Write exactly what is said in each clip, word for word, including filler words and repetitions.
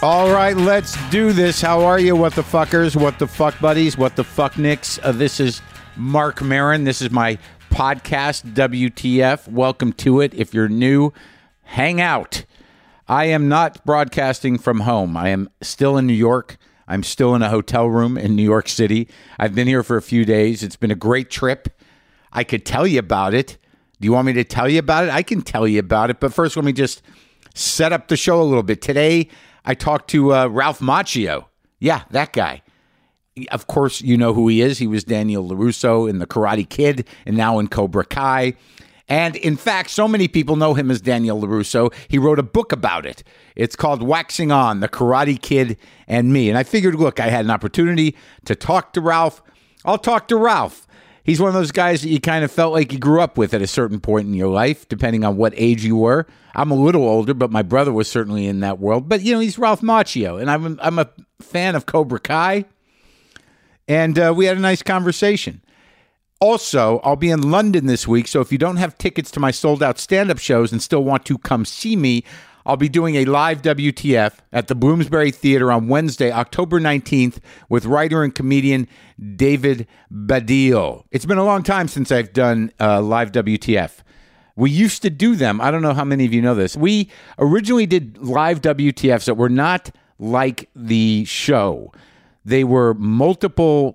All right, let's do this. How are you, what the fuckers, what the fuck buddies, what the fuck nicks? Uh, this is Marc Maron. This is my podcast, W T F. Welcome to it. If you're new, hang out. I am not broadcasting from home. I am still in New York. I'm still in a hotel room in New York City. I've been here for a few days. It's been a great trip. I could tell you about it. Do you want me to tell you about it? I can tell you about it. But first, let me just set up the show a little bit. Today, I talked to uh, Ralph Macchio. Yeah, that guy. Of course, you know who he is. He was Daniel LaRusso in The Karate Kid and now in Cobra Kai. And in fact, so many people know him as Daniel LaRusso, he wrote a book about it. It's called Waxing On, The Karate Kid and Me. And I figured, look, I had an opportunity to talk to Ralph. I'll talk to Ralph. He's one of those guys that you kind of felt like you grew up with at a certain point in your life, depending on what age you were. I'm a little older, but my brother was certainly in that world. But, you know, he's Ralph Macchio, and I'm, I'm a fan of Cobra Kai. And uh, we had a nice conversation. Also, I'll be in London this week, so if you don't have tickets to my sold-out stand-up shows and still want to come see me, I'll be doing a live W T F at the Bloomsbury Theater on Wednesday, October nineteenth, with writer and comedian David Baddiel. It's been a long time since I've done uh, live W T F. We used to do them. I don't know how many of you know this. We originally did live W T Fs that were not like the show. They were multiple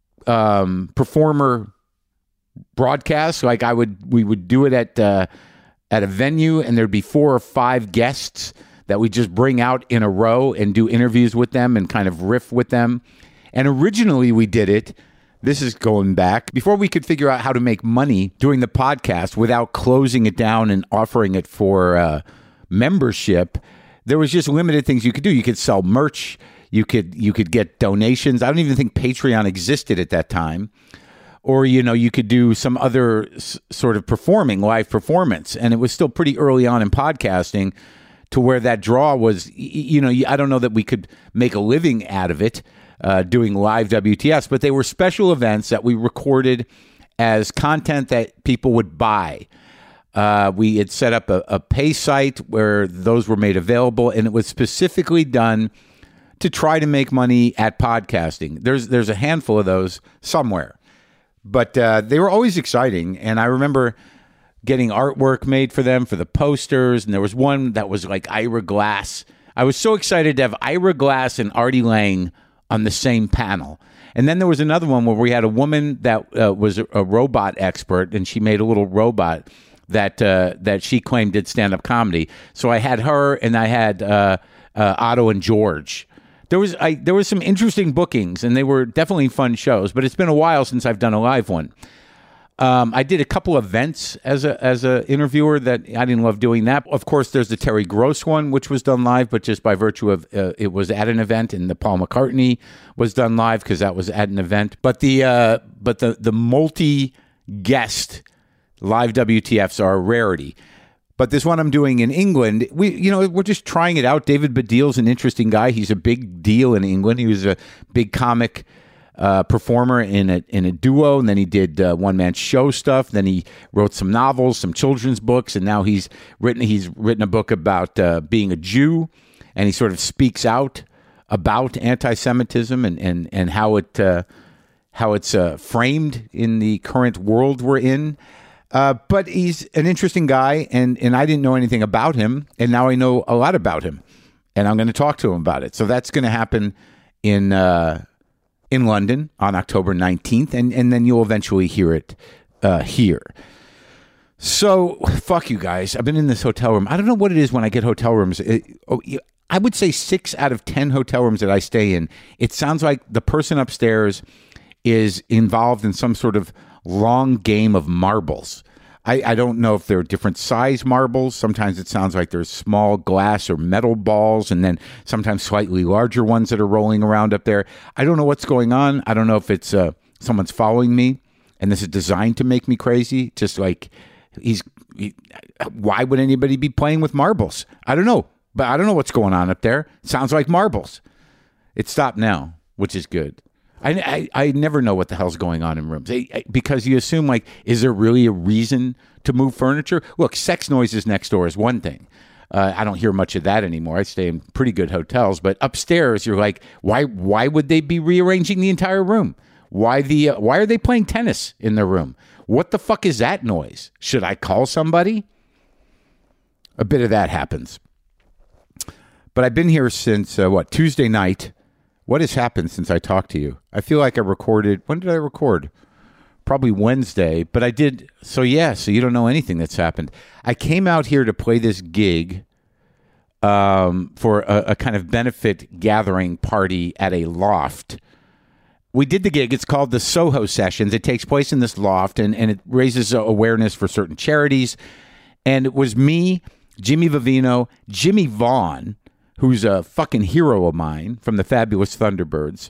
um, performer broadcasts. Like I would, we would do it at uh, at a venue, and there'd be four or five guests that we just bring out in a row and do interviews with them and kind of riff with them. And originally we did it. This is going back before we could figure out how to make money doing the podcast without closing it down and offering it for uh, membership. There was just limited things you could do. You could sell merch. You could you could get donations. I don't even think Patreon existed at that time. Or, you know, you could do some other s- sort of performing, live performance. And it was still pretty early on in podcasting to where that draw was, y- you know, I don't know that we could make a living out of it uh, doing live W T Fs, but they were special events that we recorded as content that people would buy. Uh, we had set up a, a pay site where those were made available, and it was specifically done to try to make money at podcasting. There's there's a handful of those somewhere. But uh, they were always exciting, and I remember getting artwork made for them for the posters, and there was one that was like Ira Glass. I was so excited to have Ira Glass and Artie Lang on the same panel. And then there was another one where we had a woman that uh, was a, a robot expert, and she made a little robot that uh, that she claimed did stand-up comedy. So I had her, and I had uh, uh, Otto and George. There was I, there was some interesting bookings, and they were definitely fun shows. But it's been a while since I've done a live one. Um, I did a couple events as a as a interviewer that I didn't love doing that. Of course, there's the Terry Gross one, which was done live, but just by virtue of uh, it was at an event, and the Paul McCartney was done live because that was at an event. But the uh, but the the multi guest live W T Fs are a rarity. But this one I'm doing in England, we you know we're just trying it out. David Baddiel's an interesting guy. He's a big deal in England. He was a big comic uh, performer in a in a duo, and then he did uh, one man show stuff. Then he wrote some novels, some children's books, and now he's written he's written a book about uh, being a Jew, and he sort of speaks out about anti-Semitism and and and how it uh, how it's uh, framed in the current world we're in. Uh, but he's an interesting guy, and, and I didn't know anything about him, and now I know a lot about him, and I'm going to talk to him about it. So that's going to happen in uh, in London on October nineteenth, and, and then you'll eventually hear it uh, here. So, fuck you guys. I've been in this hotel room. I don't know what it is when I get hotel rooms. It, oh, I would say six out of ten hotel rooms that I stay in, it sounds like the person upstairs is involved in some sort of long game of marbles. I, I don't know if they're different size marbles. Sometimes it sounds like there's small glass or metal balls, and then sometimes slightly larger ones that are rolling around up there. I don't know what's going on. I don't know if it's uh, someone's following me, and this is designed to make me crazy. Just like he's, he, why would anybody be playing with marbles? I don't know, but I don't know what's going on up there. Sounds like marbles. It stopped now, which is good. I, I, I never know what the hell's going on in rooms I, I, because you assume, like, is there really a reason to move furniture? Look, sex noises next door is one thing. Uh, I don't hear much of that anymore. I stay in pretty good hotels, but upstairs, you're like, why? Why would they be rearranging the entire room? Why the? Uh, why are they playing tennis in their room? What the fuck is that noise? Should I call somebody? A bit of that happens. But I've been here since uh, what Tuesday night. What has happened since I talked to you? I feel like I recorded. When did I record? Probably Wednesday, but I did. So yeah, so you don't know anything that's happened. I came out here to play this gig um, for a, a kind of benefit gathering party at a loft. We did the gig. It's called the Soho Sessions. It takes place in this loft, and, and it raises awareness for certain charities. And it was me, Jimmy Vivino, Jimmy Vaughn, who's a fucking hero of mine from the Fabulous Thunderbirds.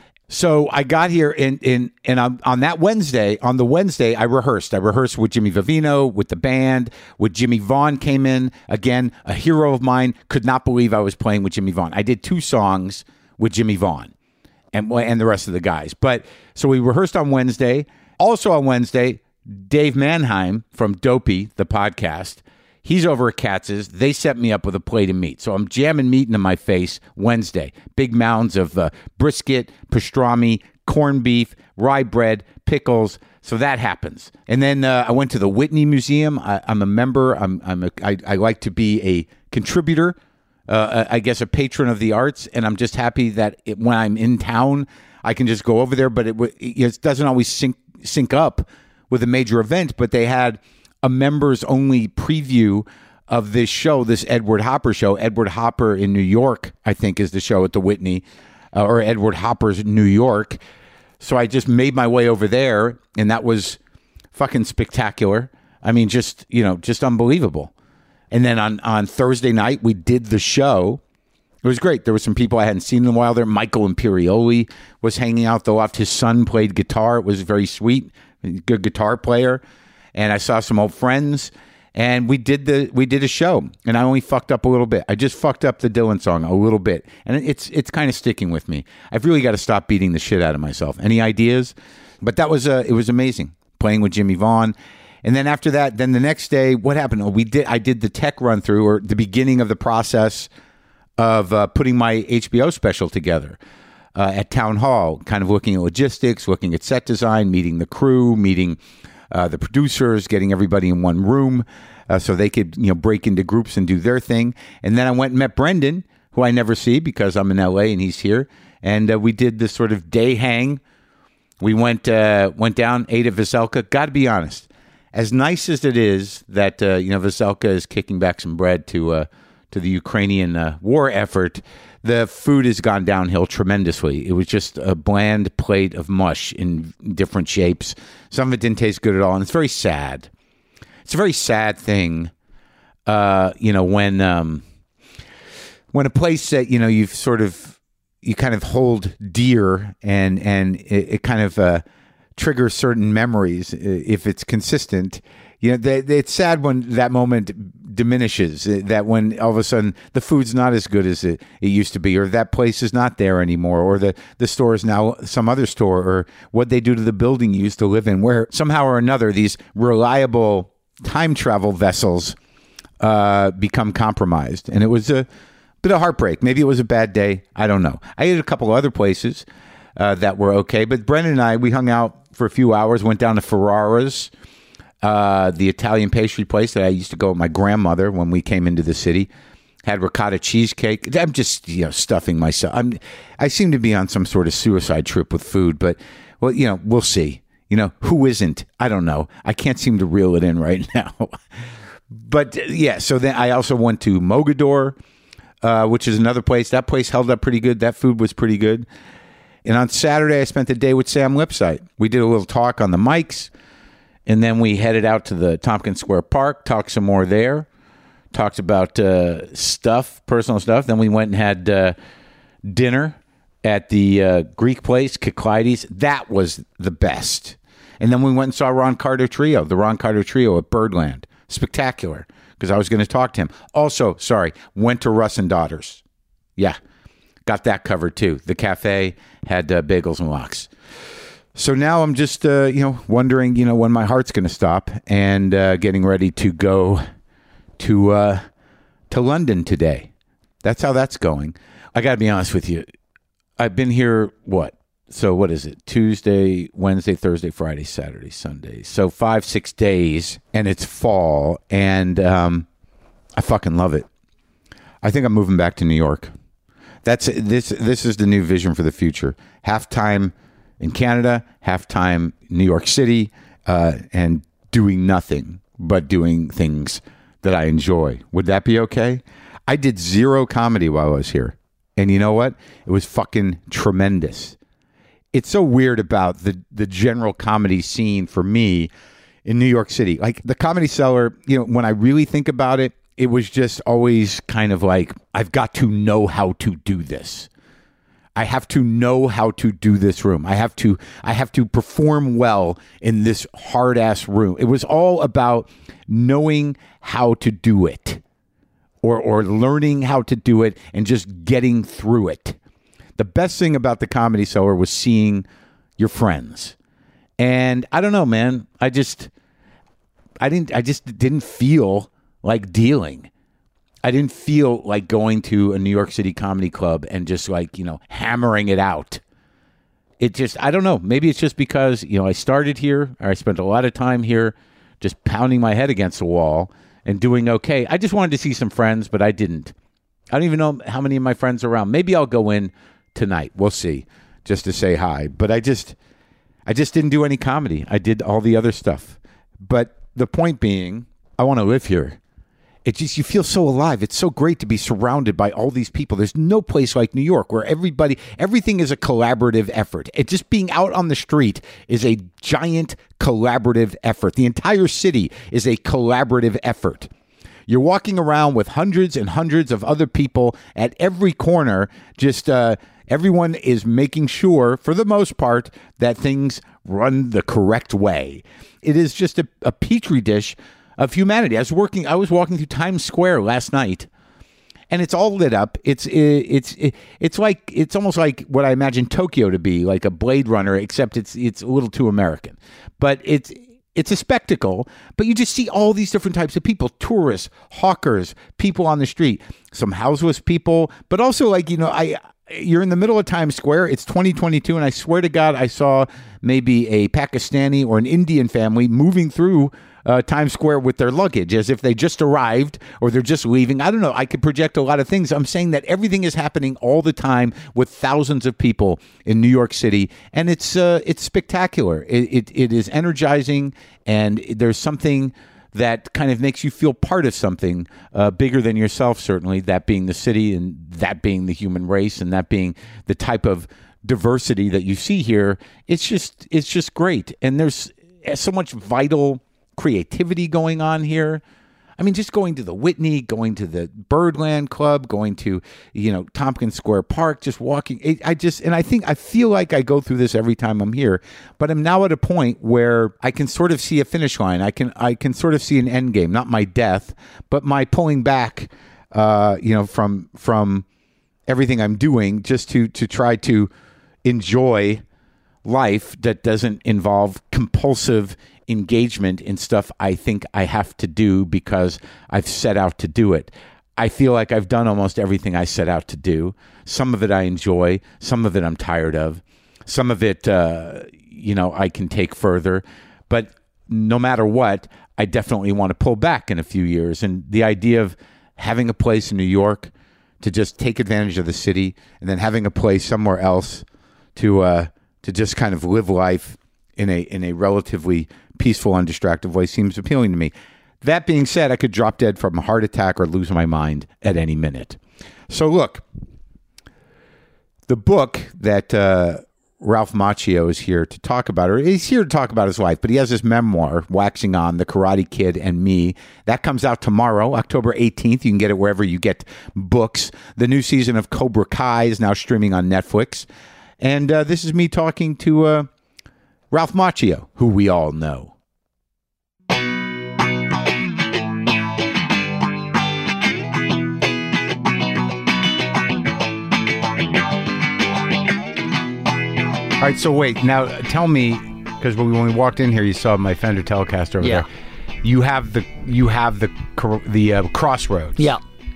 So I got here, and and and on, on that Wednesday, on the Wednesday, I rehearsed. I rehearsed with Jimmy Vivino, with the band, with Jimmy Vaughn came in. Again, a hero of mine. Could not believe I was playing with Jimmy Vaughn. I did two songs with Jimmy Vaughn and, and the rest of the guys. But so we rehearsed on Wednesday. Also on Wednesday, Dave Mannheim from Dopey, the podcast, he's over at Katz's. They set me up with a plate of meat. So I'm jamming meat into my face Wednesday. Big mounds of uh, brisket, pastrami, corned beef, rye bread, pickles. So that happens. And then uh, I went to the Whitney Museum. I, I'm a member. I'm, I'm a, I, I like to be a contributor, uh, I guess a patron of the arts. And I'm just happy that it, when I'm in town, I can just go over there. But it, it doesn't always sync, sync up with a major event. But they had a members only preview of this show, this Edward Hopper show. Edward Hopper in New York, I think, is the show at the Whitney, uh, or Edward Hopper's New York. So I just made my way over there, and that was fucking spectacular. I mean, just, you know, just unbelievable. And then on, on Thursday night, we did the show. It was great. There were some people I hadn't seen in a while there. Michael Imperioli was hanging out the loft. His son played guitar. It was very sweet. Good guitar player. And I saw some old friends, and we did the we did a show, and I only fucked up a little bit. I just fucked up the Dylan song a little bit, and it's it's kind of sticking with me. I've really got to stop beating the shit out of myself. Any ideas? But that was uh, it was amazing playing with Jimmy Vaughn, and then after that, then the next day, what happened? Oh, we did I did the tech run through, or the beginning of the process of uh, putting my H B O special together. Uh, at Town Hall, kind of looking at logistics, looking at set design, meeting the crew, meeting uh, the producers, getting everybody in one room uh, so they could, you know, break into groups and do their thing. And then I went and met Brendan, who I never see because I'm in L A and he's here. And uh, we did this sort of day hang. We went uh, went down, ate at Veselka. Got to be honest, as nice as it is that uh, you know Veselka is kicking back some bread to uh, to the Ukrainian uh, war effort, the food has gone downhill tremendously. It was just a bland plate of mush in different shapes. Some of it didn't taste good at all, and it's very sad. It's a very sad thing, uh, you know, when um, when a place that you know you've sort of you kind of hold dear, and and it, it kind of uh, triggers certain memories if it's consistent. You know, they, they, it's sad when that moment diminishes, that when all of a sudden the food's not as good as it, it used to be, or that place is not there anymore, or the, the store is now some other store, or what they do to the building you used to live in, where somehow or another these reliable time travel vessels uh, become compromised. And it was a bit of heartbreak. Maybe it was a bad day. I don't know. I ate at a couple other places uh, that were okay, but Brendan and I, we hung out for a few hours, went down to Ferrara's, Uh, the Italian pastry place that I used to go with my grandmother when we came into the city. Had ricotta cheesecake. I'm just, you know, stuffing myself. I'm, I seem to be on some sort of suicide trip with food, but, well, you know, we'll see. You know, who isn't? I don't know. I can't seem to reel it in right now. But, uh, yeah, so then I also went to Mogador, uh, which is another place. That place held up pretty good. That food was pretty good. And on Saturday, I spent the day with Sam Lipsyte. We did a little talk on the mics. And then we headed out to the Tompkins Square Park, talked some more there, talked about uh, stuff, personal stuff. Then we went and had uh, dinner at the uh, Greek place, Kyklaides. That was the best. And then we went and saw Ron Carter Trio, the Ron Carter Trio at Birdland. Spectacular, because I was going to talk to him. Also, sorry, went to Russ and Daughters. Yeah, got that covered too. The cafe had uh, bagels and lox. So now I'm just, uh, you know, wondering, you know, when my heart's going to stop, and uh, getting ready to go to uh, to London today. That's how that's going. I got to be honest with you. I've been here, what? So what is it? Tuesday, Wednesday, Thursday, Friday, Saturday, Sunday. So five, six days, and it's fall, and um, I fucking love it. I think I'm moving back to New York. That's this. This is the new vision for the future. Halftime in Canada, halftime New York City, uh, and doing nothing but doing things that I enjoy. Would that be okay? I did zero comedy while I was here, and you know what? It was fucking tremendous. It's so weird about the the general comedy scene for me in New York City. Like the Comedy Cellar, you know, when I really think about it, it was just always kind of like, I've got to know how to do this. I have to know how to do this room. I have to I have to perform well in this hard ass room. It was all about knowing how to do it, or or learning how to do it and just getting through it. The best thing about the Comedy Cellar was seeing your friends. And I don't know, man. I just I didn't I just didn't feel like dealing. I didn't feel like going to a New York City comedy club and just like, you know, hammering it out. It just, I don't know. Maybe it's just because, you know, I started here, or I spent a lot of time here just pounding my head against the wall and doing okay. I just wanted to see some friends, but I didn't. I don't even know how many of my friends are around. Maybe I'll go in tonight. We'll see, just to say hi. But I just, I just didn't do any comedy. I did all the other stuff. But the point being, I want to live here. It just, you feel so alive. It's so great to be surrounded by all these people. There's no place like New York where everybody, everything is a collaborative effort. It just being out on the street is a giant collaborative effort. The entire city is a collaborative effort. You're walking around with hundreds and hundreds of other people at every corner. Just uh, everyone is making sure, for the most part, that things run the correct way. It is just a, a petri dish of humanity. I was working. I was walking through Times Square last night, and it's all lit up. It's it's it's like it's almost like what I imagine Tokyo to be, like a Blade Runner, except it's it's a little too American. But it's it's a spectacle. But you just see all these different types of people: tourists, hawkers, people on the street, some houseless people, but also like, you know, I. You're in the middle of Times Square. It's twenty twenty-two, and I swear to God, I saw maybe a Pakistani or an Indian family moving through uh, Times Square with their luggage as if they just arrived or they're just leaving. I don't know. I could project a lot of things. I'm saying that everything is happening all the time with thousands of people in New York City, and it's uh, it's spectacular. It, it it is energizing, and there's something that kind of makes you feel part of something uh, bigger than yourself, certainly, that being the city and that being the human race and that being the type of diversity that you see here. It's just it's just great. And there's so much vital creativity going on here. I mean, just going to the Whitney, going to the Birdland Club, going to, you know, Tompkins Square Park, just walking. It, I just, and I think, I feel like I go through this every time I'm here, but I'm now at a point where I can sort of see a finish line. I can, I can sort of see an end game, not my death, but my pulling back, uh, you know, from, from everything I'm doing just to, to try to enjoy life that doesn't involve compulsive engagement in stuff I think I have to do because I've set out to do it. I feel like I've done almost everything I set out to do. Some of it I enjoy. Some of it I'm tired of. Some of it, uh, you know, I can take further. But no matter what, I definitely want to pull back in a few years. And the idea of having a place in New York to just take advantage of the city and then having a place somewhere else to uh, to just kind of live life in a in a relatively peaceful, undistracted way seems appealing to me. That being said, I could drop dead from a heart attack or lose my mind at any minute. So look, the book that uh, Ralph Macchio is here to talk about, or he's here to talk about his life, but he has his memoir, Waxing On, The Karate Kid and Me. That comes out tomorrow, October eighteenth. You can get it wherever you get books. The new season of Cobra Kai is now streaming on Netflix. And uh, this is me talking to uh, Ralph Macchio, who we all know. All right, so wait, now tell me, because when we walked in here, you saw my Fender Telecaster over yeah. there. You have the you have the the uh, Crossroads. Yeah.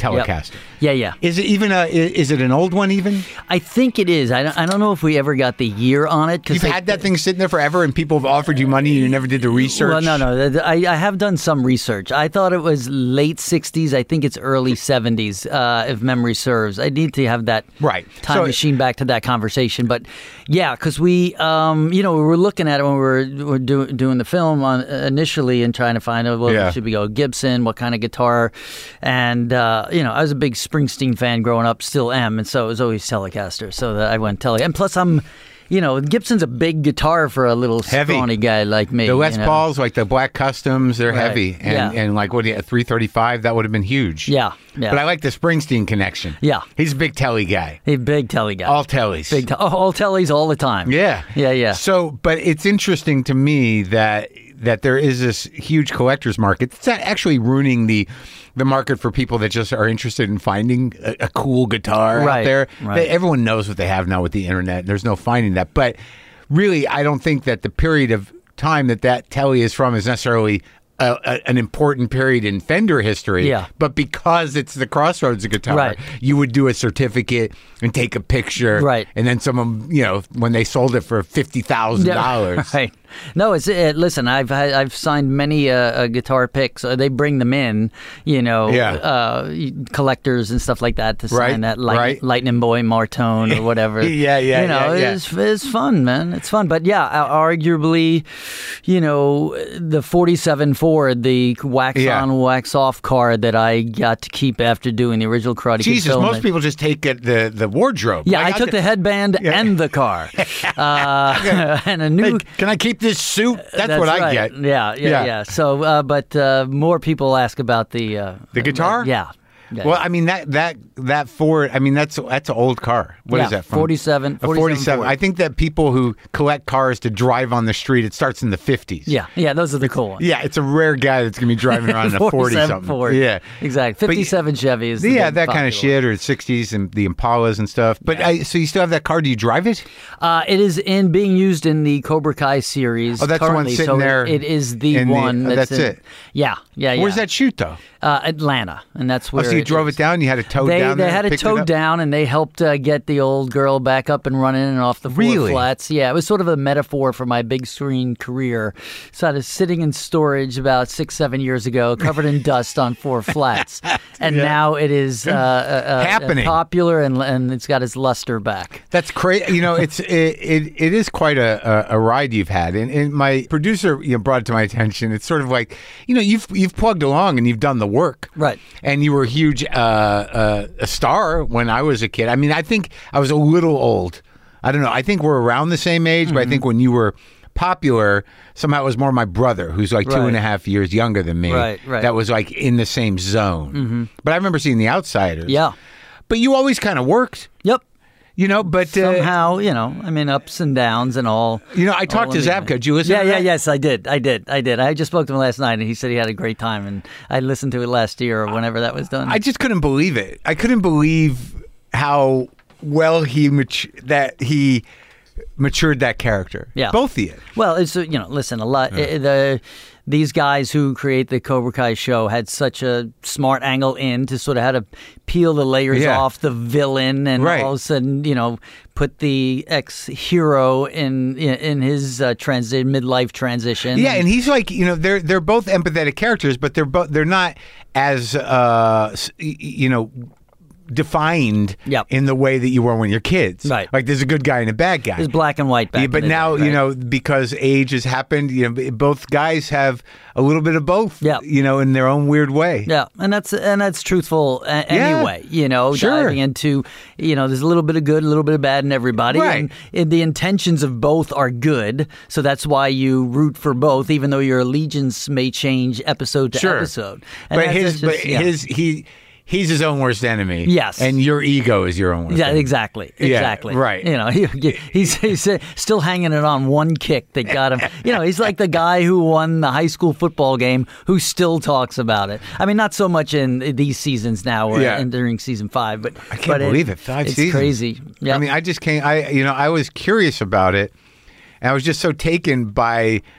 Telecaster. Yeah, yeah. Is it even a? Is it an old one even? I think it is. I don't, I don't know if we ever got the year on it. You've they, had that thing sitting there forever, and people have offered you money, and you never did the research. Well, no, no. I, I have done some research. I thought it was late sixties. I think it's early seventies, uh, if memory serves. I need to have that right. time so, machine back to that conversation. But yeah, because we, um, you know, we were looking at it when we were, we were do, doing the film on, uh, initially and trying to find out, well, yeah. should we go Gibson? What kind of guitar? And, uh, you know, I was a big Springsteen fan growing up, still am. And so it was always Telecaster. So that I went Telecaster. And plus, I'm, you know, Gibson's a big guitar for a little heavy. scrawny guy like me. The Les you know? Pauls, like the Black Customs, they're Right. heavy. And, Yeah. and like, what do you, three thirty-five, that would have been huge. Yeah, yeah. But I like the Springsteen connection. Yeah. He's a big telly guy. He's a big telly guy. All tellies. Big te- oh, all tellies all the time. Yeah. Yeah, yeah. So, but it's interesting to me that that there is this huge collector's market. It's actually ruining the the market for people that just are interested in finding a, a cool guitar Right, out there. right. They, everyone knows what they have now with the internet. There's no finding that. But really, I don't think that the period of time that that telly is from is necessarily a, a, an important period in Fender history. Yeah. But because it's the Crossroads guitar, Right. you would do a certificate and take a picture. Right. And then someone, you know, when they sold it for fifty thousand dollars. Right. No, it's it, listen. I've had, I've signed many uh, uh, guitar picks. Uh, they bring them in, you know, Yeah. uh, collectors and stuff like that to sign Right, that light, right. Lightning Boy Martone or whatever. Yeah, yeah, You know, yeah, yeah. it's it's fun, man. It's fun. But yeah, uh, arguably, you know, the forty-seven Ford, the wax Yeah. on, wax off car that I got to keep after doing the original Karate Kid Jesus, film. most people just take it, the the wardrobe. Yeah, Like, I took the headband Yeah. and the car, uh, and a new. Hey, can I keep this suit? That's, That's what I right. get. Yeah, yeah, Yeah. yeah. So, uh, but uh, more people ask about the uh, The guitar? yeah. Yeah. Well, I mean that that that Ford. I mean that's that's an old car. What is Yeah, that from? forty-seven. A forty-seven. Ford. I think that people who collect cars to drive on the street, it starts in the fifties. Yeah, yeah. Those are the cool ones. Yeah, it's a rare guy that's gonna be driving around in a forty forty-seven something. Ford. Yeah, exactly. But- fifty-seven Chevy is the yeah, big that kind of popular shit, or sixties and the Impalas and stuff. But I, so you still have that car? Do you drive it? one. Uh, it is in being used in the Cobra Kai series. Oh, that's the one currently, sitting so there It is the in the- one. oh, that's that's in- it. Yeah, yeah, yeah. Where's that shoot though? Uh, Atlanta, and that's Oh, where. so you it drove is. it down? You had it towed They, down they there? had it picked towed up? down, and they helped uh, get the old girl back up and running and off the four Really? flats. Yeah, it was sort of a metaphor for my big screen career. So I was sitting in storage about six, seven years ago, covered in dust on four flats, and Yeah. now it is uh, uh, uh, Happening. popular, and and it's got its luster back. That's crazy. You know, it's it, it it is quite a, a, a ride you've had. And, and my producer, you know, brought it to my attention. It's sort of like, you know, you've you've plugged along and you've done the work, Right. And you were a huge uh, uh, a star when I was a kid. I mean, I think I was a little old. I don't know. I think we're around the same age, Mm-hmm. but I think when you were popular, somehow it was more my brother, who's like two Right. and a half years younger than me. Right, right. That was like in the same zone. Mm-hmm. But I remember seeing The Outsiders. Yeah. But you always kind of worked. Yep. You know, but uh, Somehow, you know, I mean, ups and downs and all. You know, I talked all to in the- Zabka. Did you listen Yeah, to yeah, that? yes, I did. I did. I did. I just spoke to him last night, and he said he had a great time, and I listened to it last year or whenever that was done. I just couldn't believe it. I couldn't believe how well he mat- that he matured that character. Yeah. Both of you. Well, it's uh, you know, listen, a lot. uh, The these guys who create the Cobra Kai show had such a smart angle in to sort of how to peel the layers Yeah. off the villain, and Right. all of a sudden, you know, put the ex-hero in in, in his uh, transi- midlife transition. Yeah, and he's like, you know, they're they're both empathetic characters, but they're both they're not as uh s- y- you know defined Yep. in the way that you were when you're kids. Right. Like there's a good guy and a bad guy. It's black and white back. Yeah, in but the now day, you right? know, because age has happened, you know, both guys have a little bit of both. Yeah. You know, in their own weird way. Yeah, and that's and that's truthful a- Yeah. anyway. You know, Sure. diving into, you know, there's a little bit of good, a little bit of bad in everybody, Right. and, and the intentions of both are good. So that's why you root for both, even though your allegiance may change episode to Sure. episode. And But that's- his, that's just- but yeah. his, he, he's his own worst enemy. Yes. and your ego is your own worst Yeah, enemy. exactly. Yeah, Exactly. right. You know, he, he's, he's still hanging it on one kick that got him. You know, he's like the guy who won the high school football game who still talks about it. I mean, not so much in these seasons now or Yeah. entering season five, but I can't but believe it. Five it's seasons. crazy. Yeah. I mean, I just can't. I, you know, I was curious about it, and I was just so taken by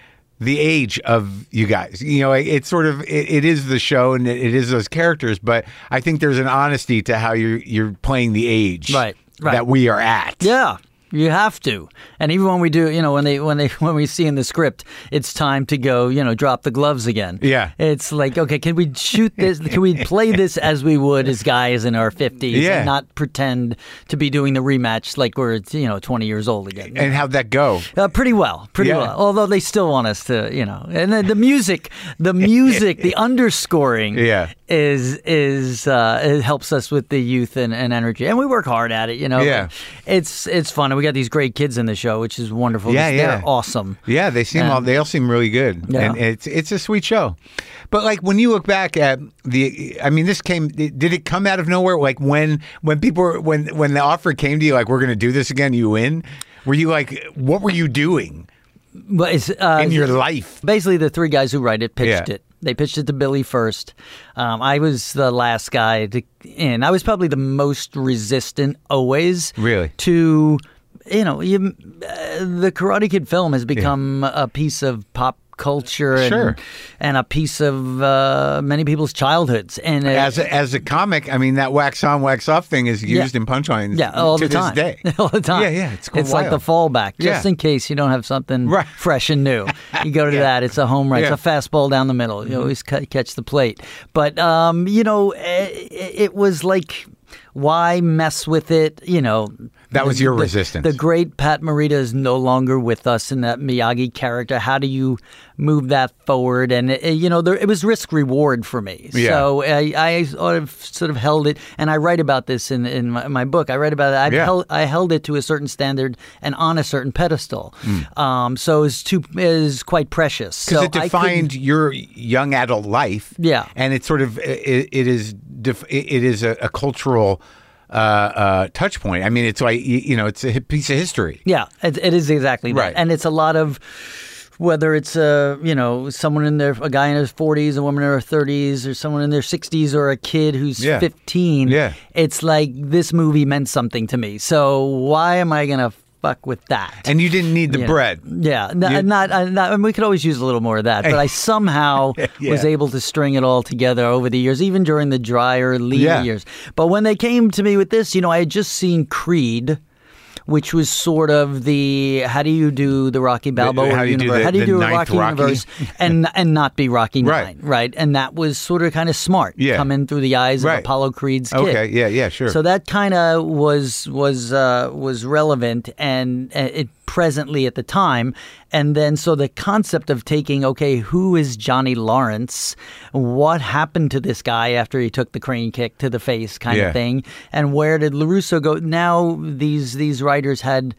the age of you guys. You know, it's sort of it, it is the show and it, it is those characters, but I think there's an honesty to how you're you're playing the age Right, right. that we are at. Yeah. You have to, and even when we do, you know, when they when they when we see in the script, it's time to go, you know, drop the gloves again. Yeah, it's like, okay, can we shoot this? Can we play this as we would as guys in our fifties, yeah. and not pretend to be doing the rematch like we're, you know, twenty years old again? And how'd that go? Uh, pretty well, pretty yeah. well. Although they still want us to, you know, and the, the music, the music, the underscoring, yeah. is is uh, it helps us with the youth and, and energy, and we work hard at it. You know, yeah. it's it's fun. And we got these great kids in the show, which is wonderful. Yeah, They're yeah. awesome. Yeah, they seem And- all they all seem really good, Yeah. and it's it's a sweet show. But like when you look back at the, I mean, this came. Did it come out of nowhere? Like when when people were, when when the offer came to you, like we're going to do this again, you in? Were you like, what were you doing But it's, uh, in your life? basically the three guys who write it pitched Yeah. it. They pitched it to Billy first. Um, I was the last guy to in. I was probably the most resistant always. Really? To, you know, you, uh, the Karate Kid film has become a piece of pop culture and, Sure. and a piece of uh, many people's childhoods. And uh, As a, as a comic, I mean, that wax on, wax off thing is used Yeah. in punchlines yeah, all to the time. this day. all the time. Yeah, yeah, it's It's like the fallback, just Yeah. in case you don't have something Right. fresh and new. You go to Yeah. that. It's a home run. Yeah. It's a fastball down the middle. You always ca- catch the plate. But um, you know, it, it was like, why mess with it? You know, That was the- your the- resistance. The great Pat Morita is no longer with us in that Miyagi character. How do you move that forward? And it, you know, there, it was risk reward for me. Yeah. So I, I sort of sort of held it, and I write about this in in my, my book. I write about it. I Yeah. held I held it to a certain standard and on a certain pedestal. Um, so it's too is quite precious. Because So it defined your young adult life. Yeah. And it's sort of, it, it is def, it is a, a cultural uh, uh, touch point. I mean, it's like, you, you know, it's a piece of history. Yeah, it, it is exactly that. Right. And it's a lot of, whether it's a, you know, someone in their, a guy in his forties, a woman in her thirties, or someone in their sixties, or a kid who's Yeah. fifteen. Yeah. It's like, this movie meant something to me. So why am I going to fuck with that? And you didn't need the You know, bread. Yeah, n- You- not, I- not. I mean, we could always use a little more of that, but I somehow Yeah. was able to string it all together over the years, even during the drier, lean Yeah. years. But when they came to me with this, you know, I had just seen Creed, which was sort of the, how do you do the Rocky Balboa how do you do universe? the- how do you the do a ninth Rocky, Rocky? universe and and not be Rocky Right. Nine, right? And that was sort of kind of smart, Yeah. coming through the eyes Right. of Apollo Creed's kid. Okay, yeah, yeah, sure. So that kind of was was uh, was relevant and uh, it presently at the time, and then so the concept of taking, okay, who is Johnny Lawrence? What happened to this guy after he took the crane kick to the face, kind Yeah. of thing, and where did LaRusso go? Now these these writers had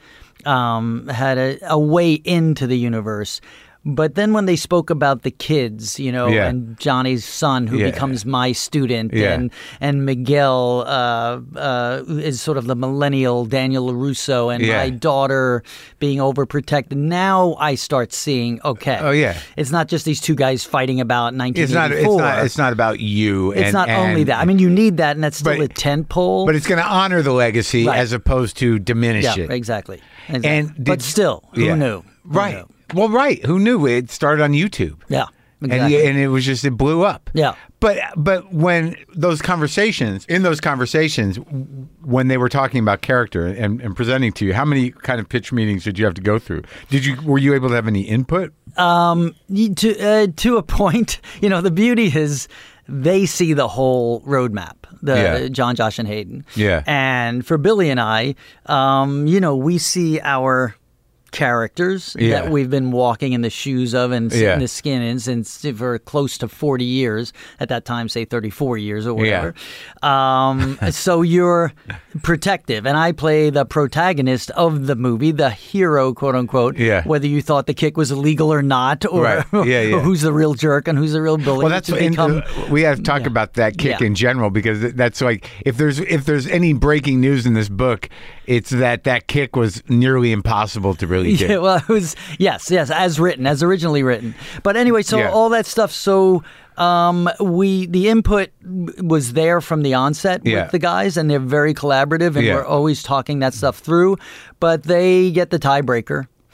um, had a, a way into the universe. But then when they spoke about the kids, you know, Yeah. and Johnny's son who Yeah. becomes my student, Yeah. and and Miguel uh, uh, is sort of the millennial Daniel LaRusso, and Yeah. my daughter being overprotected. Now I start seeing, okay, Oh, yeah. it's not just these two guys fighting about nineteen It's not, eighty-four. it's not, it's not about you. It's and, not only and- that. I mean, you need that, and that's still But- a tent pole. But it's going to honor the legacy Right. as opposed to diminish yeah, it. exactly. exactly. And but did- still, who yeah. knew? Who Right. knew? Well, right. Who knew? It started on YouTube. Yeah, And, exactly. and it was just, it blew up. Yeah. But but when those conversations, in those conversations, when they were talking about character and, and presenting to you, how many kind of pitch meetings did you have to go through? Did you were you able to have any input? You- to uh, to a point, you know, the beauty is they see the whole roadmap. The Yeah. John, Josh, and Hayden. Yeah. And for Billy and I, um, you know, we see our characters Yeah. that we've been walking in the shoes of and sitting Yeah. in the skin in since for close to forty years. At that time, say thirty-four years or whatever. Um, so you're protective, and I play the protagonist of the movie, the hero, quote unquote. Yeah. Whether you thought the kick was illegal or not, or, Right. Yeah, yeah. or who's the real jerk and who's the real bully. Well, that's to what, and, become, uh, we have to talk yeah. about that kick Yeah. in general, because that's like if there's if there's any breaking news in this book, it's that that kick was nearly impossible to really get. Yeah, well, it was yes, yes, as written, as originally written. But anyway, so Yeah. all that stuff. So um, we the input was there from the onset Yeah. with the guys, and they're very collaborative, and Yeah. we're always talking that stuff through. But they get the tiebreaker.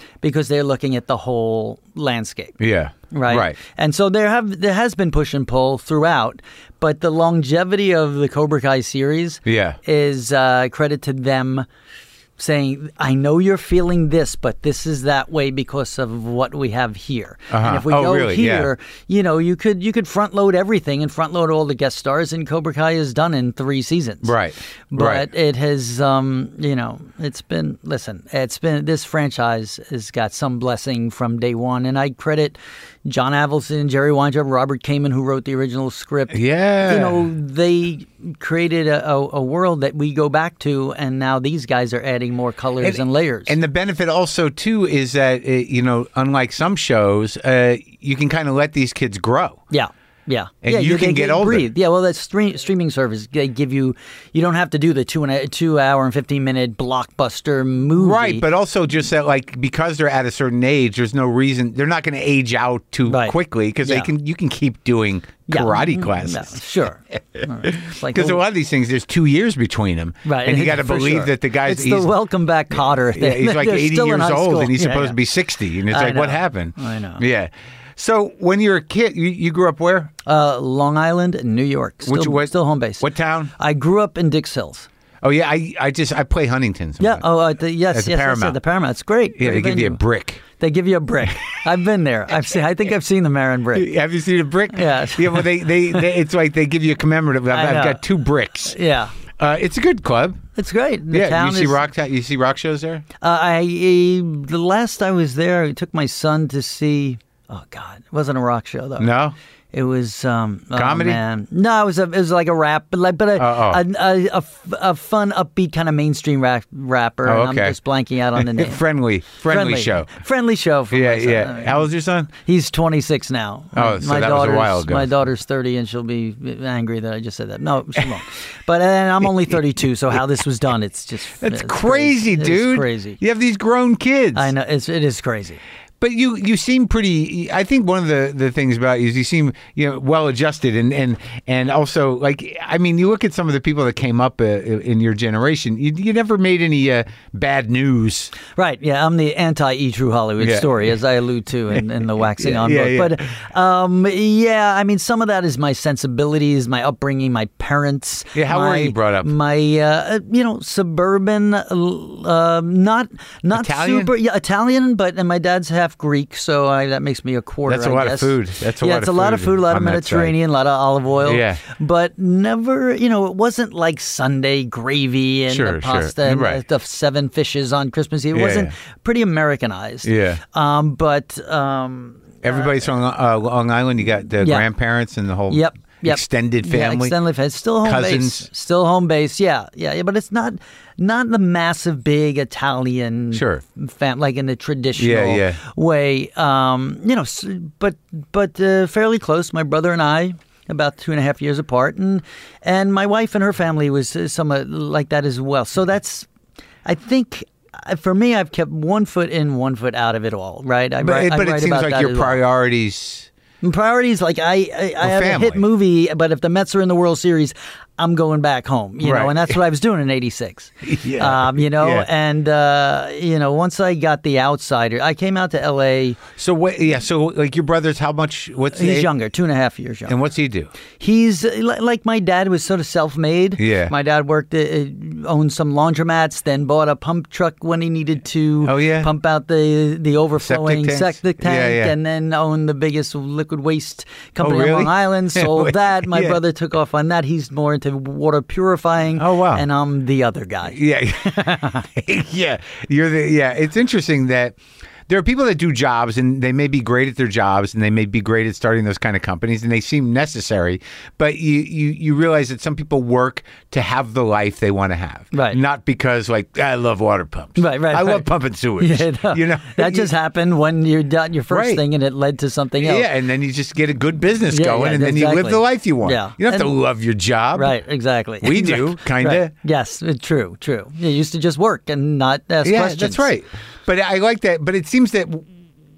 because they're looking at the whole landscape. Yeah. Right. Right. And so there have there has been push and pull throughout, but the longevity of the Cobra Kai series Yeah. is uh, credit to them saying, I know you're feeling this, but this is that way because of what we have here. Uh-huh. And if we Oh, go really? here, you know, you could you could front load everything and front load all the guest stars, and Cobra Kai is done in three seasons. Right. But Right. it has, um, you know, it's been, listen, it's been, this franchise has got some blessing from day one. And I credit John Avildsen, Jerry Weintraub, Robert Kamen, who wrote the original script. Yeah. You know, they created a, a, a world that we go back to, and now these guys are adding more colors and, layers. And the benefit also, too, is that, uh, you know, unlike some shows, uh, you can kind of let these kids grow. yeah. Yeah, And yeah, you can they, get they older. Breathe. Yeah, well, that's stream, streaming service. They give you, you don't have to do the two and a, two hour and fifteen minute blockbuster movie. Right, but also just that, like, because they're at a certain age, there's no reason they're not going to age out too Right. quickly because Yeah. they can. You can keep doing Yeah. karate Mm, classes. no, sure. Because Because a lot of these things, there's two years between them, Right, and you got to for believe sure. that the guy's It's he's, the welcome back Cotter. yeah, he's like They're eighty still in years high old, school. and he's Yeah, supposed yeah. to be sixty, and it's I like, what know. happened? I know. Yeah. So when you're a kid, you, you grew up where? Uh, Long Island, New York. Still, Which- what- still home base. What town? I grew up in Dix Hills. Oh yeah, I I just I play Huntington. Yeah. sometimes. Oh, uh, the, yes, At yes, the yes, yes, Paramount. the Paramount. It's great. yeah, they Great give you a venue. brick. They give you a brick. I've been there. I've seen. I think I've seen the Marin brick. Have you seen a brick? Yeah. Yeah, well, they, they, they it's like they give you a commemorative. I've, I I've know. got two bricks. Yeah. Uh, it's a good club. It's great. The yeah, town you see is, rock. You see rock shows there. Uh, I uh, the last I was there, I took my son to see. Oh God, it wasn't a rock show though. No. It was um, oh, Comedy? man. No, it was a, it was like a rap, but like but a, Oh, oh. a, a, a f- a fun, upbeat kind of mainstream rap, rapper. Oh, And okay. I'm just blanking out on the name. friendly, friendly, show. Friendly show. For Yeah, my son. yeah. How old's your son? He's twenty-six now. Oh, so my that was a daughter's, while ago. My daughter's thirty, and she'll be angry that I just said that. No, she won't. But and I'm only thirty-two, so how this was done, it's just That's it's crazy, It's dude. crazy. You have these grown kids. I know it's it is crazy. But you, you seem pretty. I think one of the, the things about you is you seem you know well adjusted and, and and also like I mean you look at some of the people that came up uh, in your generation. You, you never made any uh, bad news. Right, yeah, I'm the anti-E True Hollywood Yeah. story, as I allude to in, in the Waxing Yeah, On yeah, book. yeah. But um, yeah, I mean, some of that is my sensibilities, my upbringing, my parents. Yeah, how my, were you brought up? My, uh, you know, suburban, uh, not not Italian? super, yeah, Italian, but and my dad's half Greek, so I, that makes me a quarter. That's a I lot of guess. food. That's a yeah, lot it's of a lot of food food, a lot of on that Mediterranean, a lot of olive oil. Yeah. but never, you know, it wasn't like Sunday gravy and Sure, the sure. pasta and Right. the seven fishes on Christmas Eve. It Yeah, wasn't yeah. pretty Americanized. Yeah. Um, but um, Everybody's from uh, Long Island. You got the Yeah. grandparents and the whole Yep. Yep. extended yeah, family. extended family. Still home Cousins. base. Still home base. Yeah, yeah, yeah. But it's not not the massive, big Italian Sure. fam like in the traditional Yeah, yeah. way. Um, you know, s- but but uh, fairly close. My brother and I. About two and a half years apart, and and my wife and her family was uh, somewhat like that as well. So that's, I think, uh, for me, I've kept one foot in, one foot out of it all. Right? I but write, it, I but it write seems about like that your as well. priorities. Priorities, like I, I, I have family. a hit movie, but if the Mets are in the World Series, I'm going back home. You Right. know, and that's what I was doing in eighty-six. Yeah. Um, you know, Yeah. and uh, you know, once I got The Outsider, I came out to L A. So what? Yeah. So like your brother's how much? What's the He's age? younger, two and a half years younger. And what's he do? He's uh, li- like my dad was sort of self-made. Yeah. My dad worked, uh, owned some laundromats, then bought a pump truck when he needed to Oh, yeah? pump out the the overflowing Septic tanks? septic tank, Yeah, yeah. and then owned the biggest liquid waste company Oh, really? on Long Island. Sold that. My Yeah. brother took off on that. He's more into water purifying. Oh, wow. And I'm the other guy. Yeah, yeah. You're the yeah. It's interesting that there are people that do jobs and they may be great at their jobs and they may be great at starting those kind of companies and they seem necessary, but you you, you realize that some people work to have the life they want to have, Right. Not because like I love water pumps, Right, right, I right. love pumping sewage, Yeah, no. you know that just happened when you're done your first Right. thing, and it led to something else. Yeah, and then you just get a good business Yeah, going, yeah, and then you live exactly. the life you want. Yeah. You don't have to And- love your job, Right, exactly. We do, Exactly. kinda. Right. Yes, uh, true, true. You used to just work and not ask Yeah, questions. that's right. But I like that. But it seems that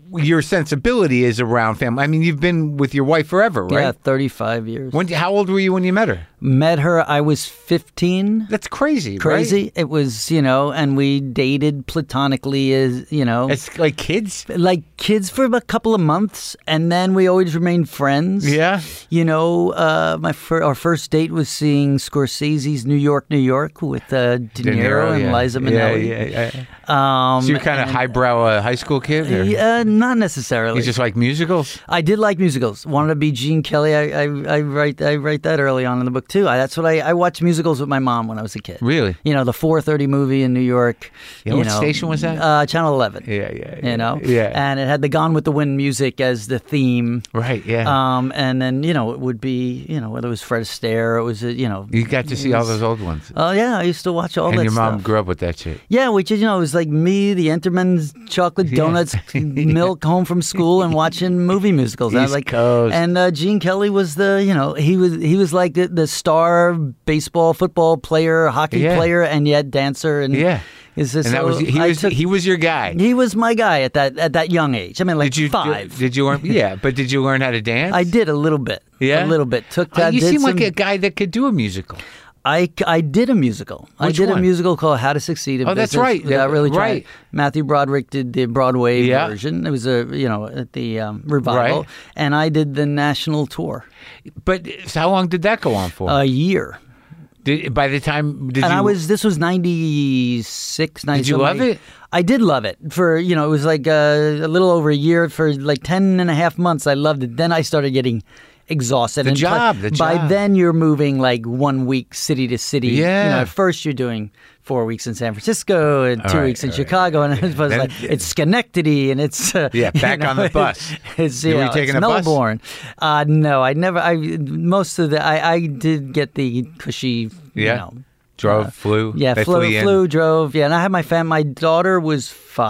your sensibility is around family. I mean, you've been with your wife forever, right? Yeah, thirty-five years. When? How old were you when you met her? Met her, I was fifteen. That's crazy, Crazy. right? It was, you know, and we dated platonically as, you know. It's like kids? Like kids for a couple of months, and then we always remained friends. Yeah. You know, uh, my fir- our first date was seeing Scorsese's New York, New York with uh, De, De Niro, Niro, and yeah. Liza Minnelli. Yeah, yeah, yeah. Um, So you're kind of and- highbrow uh, high school kid? Or? Uh, not necessarily. You just like musicals? I did like musicals. Wanted to be Gene Kelly. I, I, I write I write that early on in the book too. I, that's what I, I watched musicals with my mom when I was a kid. Really? You know, the four thirty movie in New York. Yeah, you what know, station was that? Uh, Channel eleven. Yeah, yeah, yeah. You know? Yeah. And it had the Gone with the Wind music as the theme. Right, yeah. Um, and then, you know, it would be, you know, whether it was Fred Astaire, it was, uh, you know. You got to see all those old ones. Oh, yeah. I used to watch all and that your mom stuff. grew up with that shit. Yeah, which is, you know, it was like me, the Enterman's chocolate Yeah. donuts, milk home from school, and watching movie musicals. And I was East like, Coast. and uh, Gene Kelly was the, you know, he was he was like the, the star baseball, football player, hockey Yeah. player, and yet dancer. And Yeah. is this And that so was he I was took- he was your guy. he was my guy at that at that young age. I mean, like Did you five. Did you learn? Yeah, but did you learn how to dance? I did a little bit. Yeah? a little bit. Took Oh, that. you did seem like some- a guy that could do a musical. I, I did a musical. I Which did one? a musical called How to Succeed in Oh, that's Business right. Without Yeah, really trying. right. Matthew Broderick did the Broadway Yeah. version. It was a you know at the um, revival, Right. and I did the national tour. But so how long did that go on for? A year. did, by the time did and you? I was this was ninety-six, ninety-seven. Did you love it? I did love it for, you know, it was like uh, a little over a year. For like ten and a half months I loved it. Then I started getting exhausted. The and job, the by job. then you're moving like one week city to city. Yeah. You know, at first you're doing four weeks in San Francisco and two right, weeks in all right. Chicago, and it's, Then- like, it's Schenectady, and it's uh, Yeah, you back know, on the bus. It's, You you were know, taking it's a bus? Melbourne. Uh, no, I never. I most of the I, I did get the cushy. Yeah. You know, drove, uh, flew. yeah, They flew, flew, you in? flew, drove. Yeah, and I had my fam. My daughter was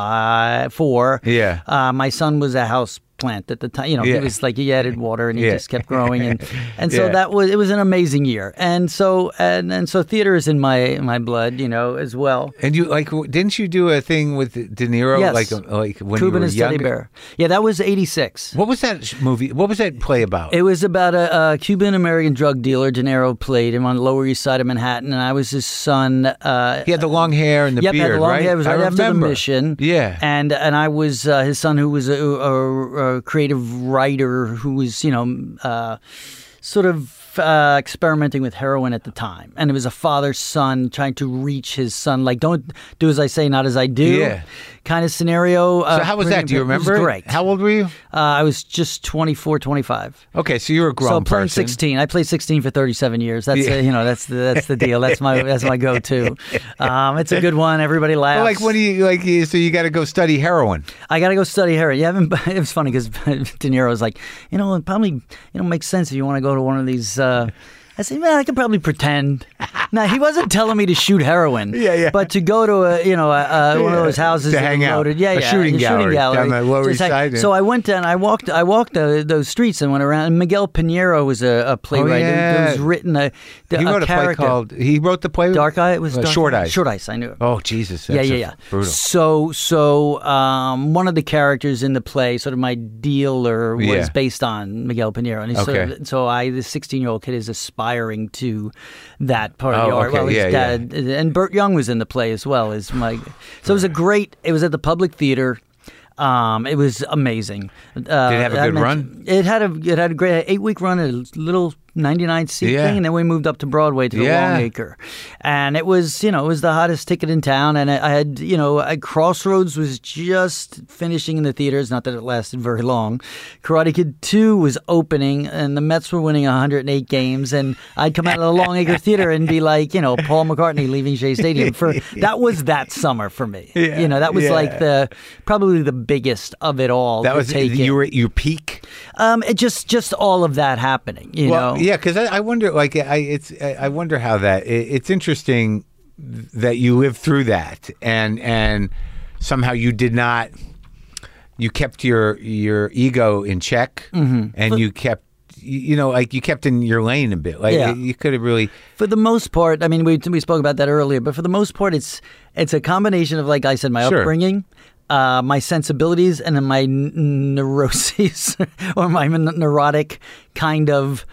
five, four. Yeah. Uh, my son was a house plant at the time. You know, Yeah. he was like he added water and he Yeah. just kept growing, and and so Yeah. that was it was an amazing year. And so and and so theater is in my my blood, you know, as well. And you like? Didn't you do a thing with De Niro? Yes. Like, like when Cuban you were and Steady younger? Bear. Yeah, that was eighty-six. What was that sh- movie? What was that play about? It was about a, a Cuban American drug dealer. De Niro played him on the Lower East Side of Manhattan, and I was his son. Uh, he had the long hair and the Yep, beard, had the long right? hair. It was right I after the remember. mission. Yeah. and and I was uh, his son, who was a, a, a creative writer, who was you know uh, sort of uh, experimenting with heroin at the time, and it was a father son trying to reach his son, like don't do as I say, not as I do, Yeah. kind of scenario. Uh, So how was that? Do you remember? It it? was great. How old were you? Uh, I was just twenty-four, twenty-five. Okay, so you were a grown So I'm playing person. sixteen. I played sixteen for thirty-seven years. That's Yeah. uh, you know that's the that's the deal. That's my that's my go-to. Um, it's a good one. Everybody laughs. Well, like when you like, you- so you got to go study heroin. I got to go study heroin. Yeah, it was funny because De Niro was like, you know, it probably you know makes sense if you want to go to one of these. Uh, I said, well, I could probably pretend. Now he wasn't telling me to shoot heroin. Yeah, yeah. But to go to a, you know, a, a, one of Yeah, those houses to that hang are out. loaded. Yeah, A yeah, shooting gallery down the Lower Just East hang- Side. So I went and I walked. I walked uh, those streets and went around. And Miguel Pinheiro was a, a playwright. Oh, There- yeah. There was written a, the, He wrote a, play character. called. He wrote the play. Dark Eye. It was Uh, Dark Short Eye. Eyes. Short Eyes. I knew it. Oh Jesus! Yeah, That's yeah, a- yeah. Brutal. So, so um, one of the characters in the play, sort of my dealer, was Yeah. based on Miguel Pinheiro, and he's sort Okay. of, so I, the sixteen-year-old kid, is aspiring to that part of Oh, the art. okay, Well, his yeah, dad, and Burt Young was in the play as well. Is my, so it was a great. It was at the Public Theater. Um, it was amazing. Uh, Did it have a good run? It had a it had a great eight week run, a little ninety-nine seat Yeah. thing, and then we moved up to Broadway to the Yeah. Longacre, and it was you know it was the hottest ticket in town, and I, I had you know I, Crossroads was just finishing in the theaters, not that it lasted very long. Karate Kid two was opening, and the Mets were winning one hundred eight games, and I'd come out of the Longacre Theater and be like you know Paul McCartney leaving Shea Stadium for that was that summer for me. Yeah, You know that was yeah. like the probably the biggest of it all. That to was take you it. were at your peak. Um, it just just all of that happening. You Well, know. yeah, because I, I wonder, like, I it's I I wonder how that. It, it's interesting that you lived through that, and and somehow you did not. You kept your your ego in check, Mm-hmm. and you kept. You you know, like you kept in your lane a bit. Like Yeah. you could have really. For the most part, I mean, we we spoke about that earlier, but for the most part, it's it's a combination of, like I said, my Sure. upbringing, uh, my sensibilities and then my n- neuroses or my n- neurotic kind of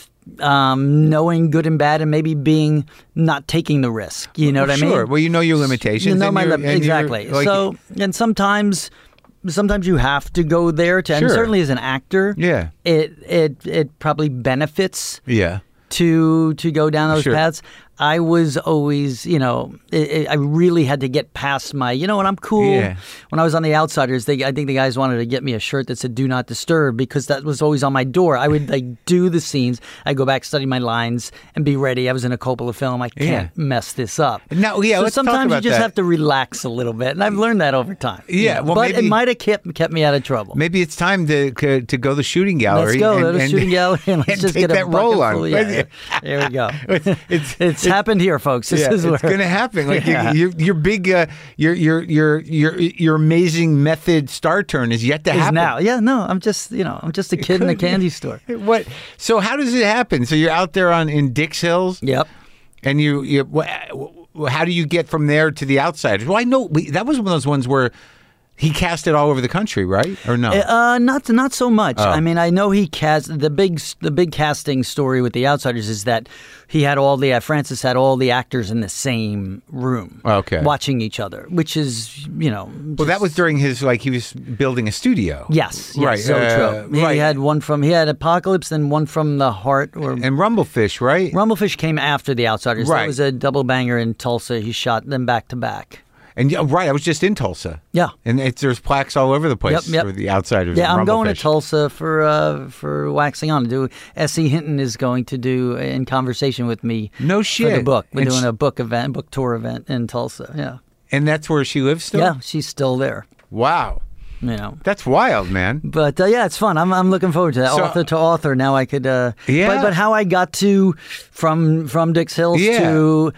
um, knowing good and bad and maybe being not taking the risk. You know what sure. I mean? Sure. Well, you know your limitations. You know and my you're- lim- and you're, exactly. like- so and sometimes. Sometimes you have to go there to, and Sure. certainly as an actor, Yeah. it it it probably benefits Yeah. to to go down those Sure. paths. I was always, you know, it, it, I really had to get past my, you know what, I'm cool. Yeah. When I was on The Outsiders, they, I think the guys wanted to get me a shirt that said "Do Not Disturb" because that was always on my door. I would like do the scenes, I'd go back, study my lines, and be ready. I was in a Coppola film. I can't Yeah. mess this up. No, yeah, so let's talk sometimes about you just that. have to relax a little bit, and I've learned that over time. you Yeah, know. well, but maybe- it might have kept kept me out of trouble. Maybe it's time to to, to go to the shooting gallery. Let's go and, to the and- shooting gallery and let's and just take get a that bucket roll on. full- yeah, yeah. There we go. It's, it's, It's happened here, folks. This yeah, is where it's going to happen. Like Yeah. your your big uh, your your your your your amazing method star turn is yet to is happen. now. Yeah, no, I'm just you know I'm just a kid in a candy store. What? So how does it happen? So you're out there on in Dix Hills, Yep. and you you wha- how do you get from there to the Outsiders? Well, I know we, that was one of those ones where he cast it all over the country, right? Or no? Uh, not not so much. Oh. I mean, I know he cast the big the big casting story with The Outsiders is that he had all the uh, Francis had all the actors in the same room, Okay. watching each other, which is you know. Well, that just- was during his like he was building a studio. Yes, yes, Right, so uh, true. He right. had one from he had Apocalypse, then one from The Heart or And Rumblefish, right? Rumblefish came after The Outsiders. Right. That was a double banger in Tulsa. He shot them back to back. And yeah, right, I was just in Tulsa. Yeah. And it's, there's plaques all over the place Yep, yep. for the Outsiders. Yeah, and I'm going to Rumblefish. Tulsa for uh, for waxing on. Do S E Hinton is going to do in conversation with me. No For the shit. book, we're And doing sh- a book event, book tour event in Tulsa. Yeah, And that's where she lives still? yeah, she's still there. Wow. You know, That's wild, man. but uh, yeah, it's fun. I'm I'm looking forward to that. So- author to author. Now I could. Uh, Yeah. But, but how I got to from from Dix Hills Yeah. to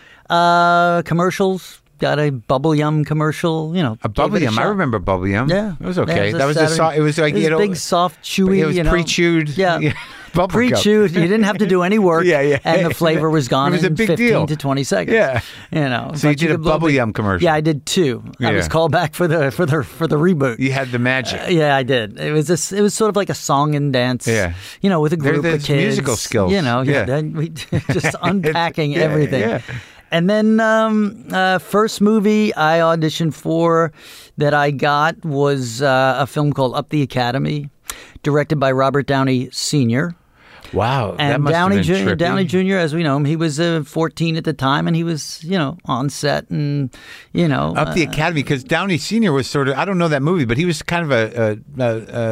uh, commercials. Got a Bubble Yum commercial. You know, A gave Bubble it a Yum. I shot. remember Bubble Yum. Yeah, It was okay. Yeah, that was a Saturday- so, it was like it was you know big, soft, chewy. it was you know. pre-chewed. Yeah, bubble gum. pre-chewed. You didn't have to do any work. Yeah, yeah. And the flavor was gone It was a in big fifteen deal. to twenty seconds. Yeah. you know. So you but did a could blow Bubble big- Yum commercial. Yeah, I did two. I was Yeah. called back for the for the for the reboot. You had the magic. Uh, yeah, I did. It was this. It was sort of like a song and dance. Yeah. you know, with a There- group of there's kids. musical skills. You know, yeah. Yeah. Then we just unpacking yeah, everything. yeah. And then um, uh, first movie I auditioned for that I got was uh, a film called Up the Academy, directed by Robert Downey Senior Wow. that And must have Downey been Junior trippy. Downey Junior, as we know him, he was uh, fourteen at the time, and he was, you know, on set, and you know, Up the uh, Academy, because Downey Senior was sort of, I don't know that movie, but he was kind of a a,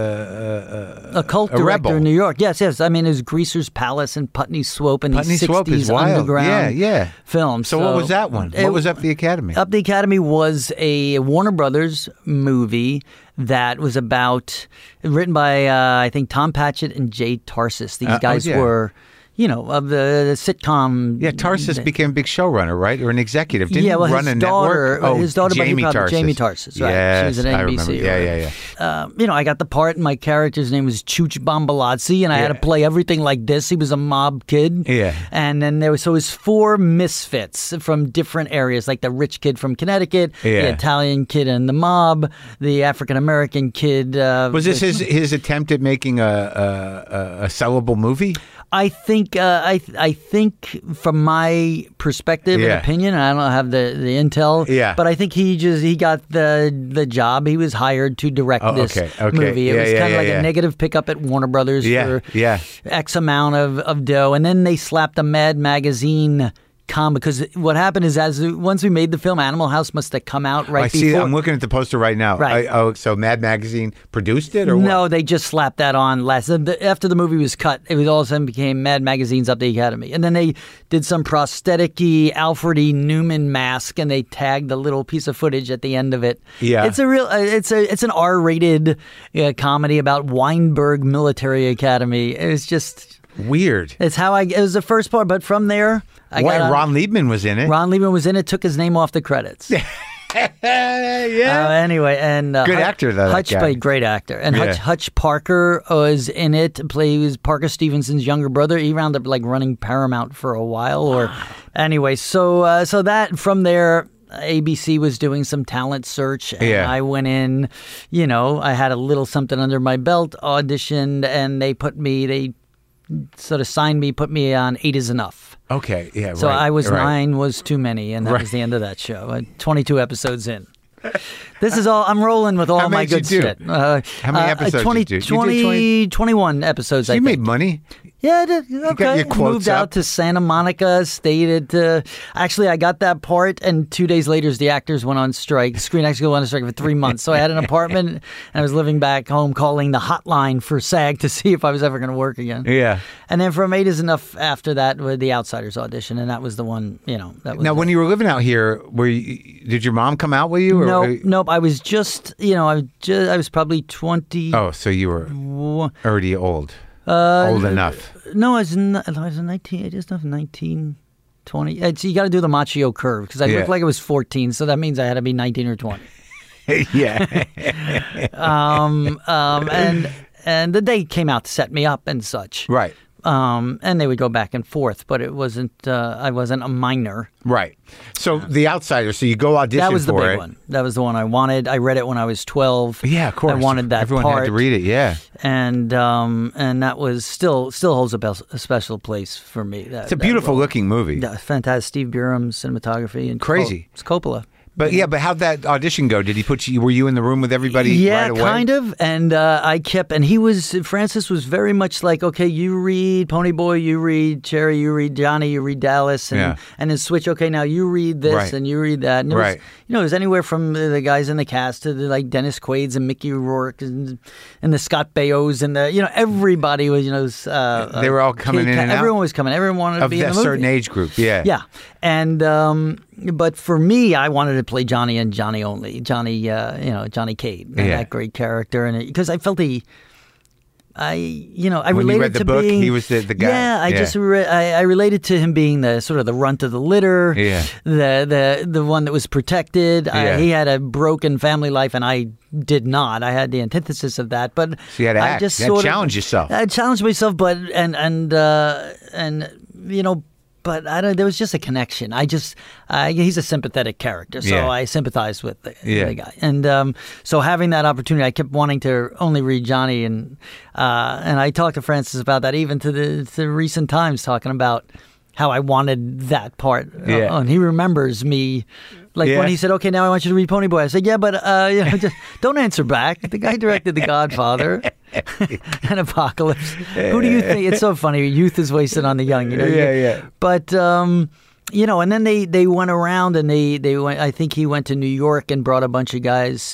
a, a, a cult a director rebel. in New York. Yes, yes. I mean, it was Greaser's Palace and Putney Swope and Putney these Swope is sixties wild. underground Yeah, yeah. films. So, what was that one? it- What was Up the Academy? Up the Academy was a Warner Brothers movie that was about, written by, uh, I think, Tom Patchett and Jay Tarsis. These Uh, oh, guys yeah. were, you know, of the, the sitcom. Yeah, Tarsis became a big showrunner, right, or an executive. Didn't Yeah, well, he run his a daughter, network? Oh, his daughter, but he Jamie probably- Tarsis. Jamie Tarsis, right. Yes, She was at I N B C. remember. Yeah, right. yeah, yeah. Um, you know, I got the part, and my character's name was Chooch Bombalazzi, and I had to Yeah. play everything like this. He was a mob kid. Yeah. And then there was, so it was four misfits from different areas, like the rich kid from Connecticut, Yeah. the Italian kid in the mob, the African-American kid. Uh, Was this the- his his attempt at making a a, a, a sellable movie? I think uh, I I think from my perspective Yeah. and opinion, and I don't have the, the intel. Yeah. But I think he just he got the the job. He was hired to direct Oh, this okay, okay. movie. It Yeah, was yeah, kind of yeah, like yeah. a negative pickup at Warner Brothers Yeah, for yeah. X amount of, of dough, and then they slapped a Mad Magazine com because what happened is as once we made the film, Animal House must have come out right I see. before. I'm looking at the poster right now. Right. I, oh, so Mad Magazine produced it, or No, what? they just slapped that on last. the- After the movie was cut, it was all of a sudden became Mad Magazine's Up the Academy, and then they did some prosthetic-y Alfred E. Newman mask, and they tagged the little piece of footage at the end of it. Yeah. it's a real, uh, it's a, it's an R-rated uh, comedy about Weinberg Military Academy. It was just, Weird. it's how I. It was the first part, but from there, I Why, got on- Ron Liebman was in it. Ron Liebman was in it, took his name off the credits. yeah. Uh, anyway, and uh, Good Hutch- actor, though, that Hutch guy. played great actor, and Yeah. Hutch, Hutch Parker was in it. Played he was Parker Stevenson's younger brother. He wound up like running Paramount for a while, or anyway. So, uh, so that from there, A B C was doing some talent search, and Yeah. I went in. You know, I had a little something under my belt, auditioned, and they put me. They sort of signed me, put me on Eight Is Enough. Okay, yeah, So right, I was right. nine was too many, and that Right. was the end of that show. Uh, twenty-two episodes in. This is all. I'm rolling with all How my many good did you do? shit. Uh, How many uh, episodes twenty, did you do? You twenty, did twenty twenty-one episodes. So I you think. made money. Yeah, I did. Okay. got your quotes Moved up. out to Santa Monica, stayed at. Uh, actually, I got that part, and two days later, the actors went on strike. Screen Actors went on strike for three months. So I had an apartment, and I was living back home, calling the hotline for SAG to see if I was ever going to work again. Yeah. And then from Eight Is Enough after that, with the Outsiders audition, and that was the one. You know, that was Now, it. when you were living out here, were you, did your mom come out with you? Or, Nope, nope. I was just, you know, I was just, I was probably twenty. Oh, so you were already old, uh, old enough. No, I was, n- I was nineteen. It is not nineteen, twenty. It's, you got to do the Machio curve because I Yeah. looked like I was fourteen, so that means I had to be nineteen or twenty. Yeah. Um, um, and and they came out to set me up and such. Right. Um, and they would go back and forth, but it wasn't. Uh, I wasn't a minor. Right. So The Outsider. So you go audition That was the for big it. one. That was the one I wanted. I read it when I was twelve. Yeah, of course. I wanted that Everyone part. had to read it. Yeah. and um, and that was still still holds a, bel- a special place for me. That, It's a that beautiful role. looking movie. Yeah, fantastic. Steve Burham's cinematography and Crazy. Cop- it's Coppola. But yeah, but how'd that audition go? Did he put you? Were you in the room with everybody Yeah, right away? kind of. And uh, I kept, and he was, Francis was very much like, okay, you read Ponyboy, you read Cherry, you read Johnny, you read Dallas, and Yeah. and then switch. Okay, now you read this Right. and you read that. And it was, Right. you know, it was anywhere from the, the guys in the cast to the, like Dennis Quaid's and Mickey Rourke and and the Scott Bayos and the, you know, everybody was, you know, was, uh, They were all coming Kate in Ca- and out? Everyone was coming. Everyone wanted to Of be in that the movie. certain age group. Yeah. Yeah, and um, but for me, I wanted to play Johnny and Johnny only, Johnny, uh, you know, Johnny Cade, and Yeah. that great character, and because I felt he, I, you know, I When you related read the to book, being, he was the- the guy. Yeah, I Yeah. just re- I, I related to him being the sort of the runt of the litter, Yeah. the the the one that was protected. Yeah. I, he had a broken family life, and I did not. I had the antithesis of that, but So you had to I act. just You had to sort of- challenge yourself. I challenged myself, but and and uh, and you know. But I don't. There was just a connection. I just uh, he's a sympathetic character, so Yeah. I sympathized with the, Yeah. the guy. And um, so having that opportunity, I kept wanting to only read Johnny, and uh, and I talked to Francis about that, even to the to recent times, talking about how I wanted that part. Yeah. Uh, and he remembers me. Like Yeah. when he said, "Okay, now I want you to read Ponyboy," I said, "Yeah, but uh, you know, just don't answer back." The guy directed The Godfather and Apocalypse. Who do you think? It's so funny. Youth is wasted on the young. You know. Yeah, You- yeah. But um, you know, and then they they went around and they they went. I think he went to New York and brought a bunch of guys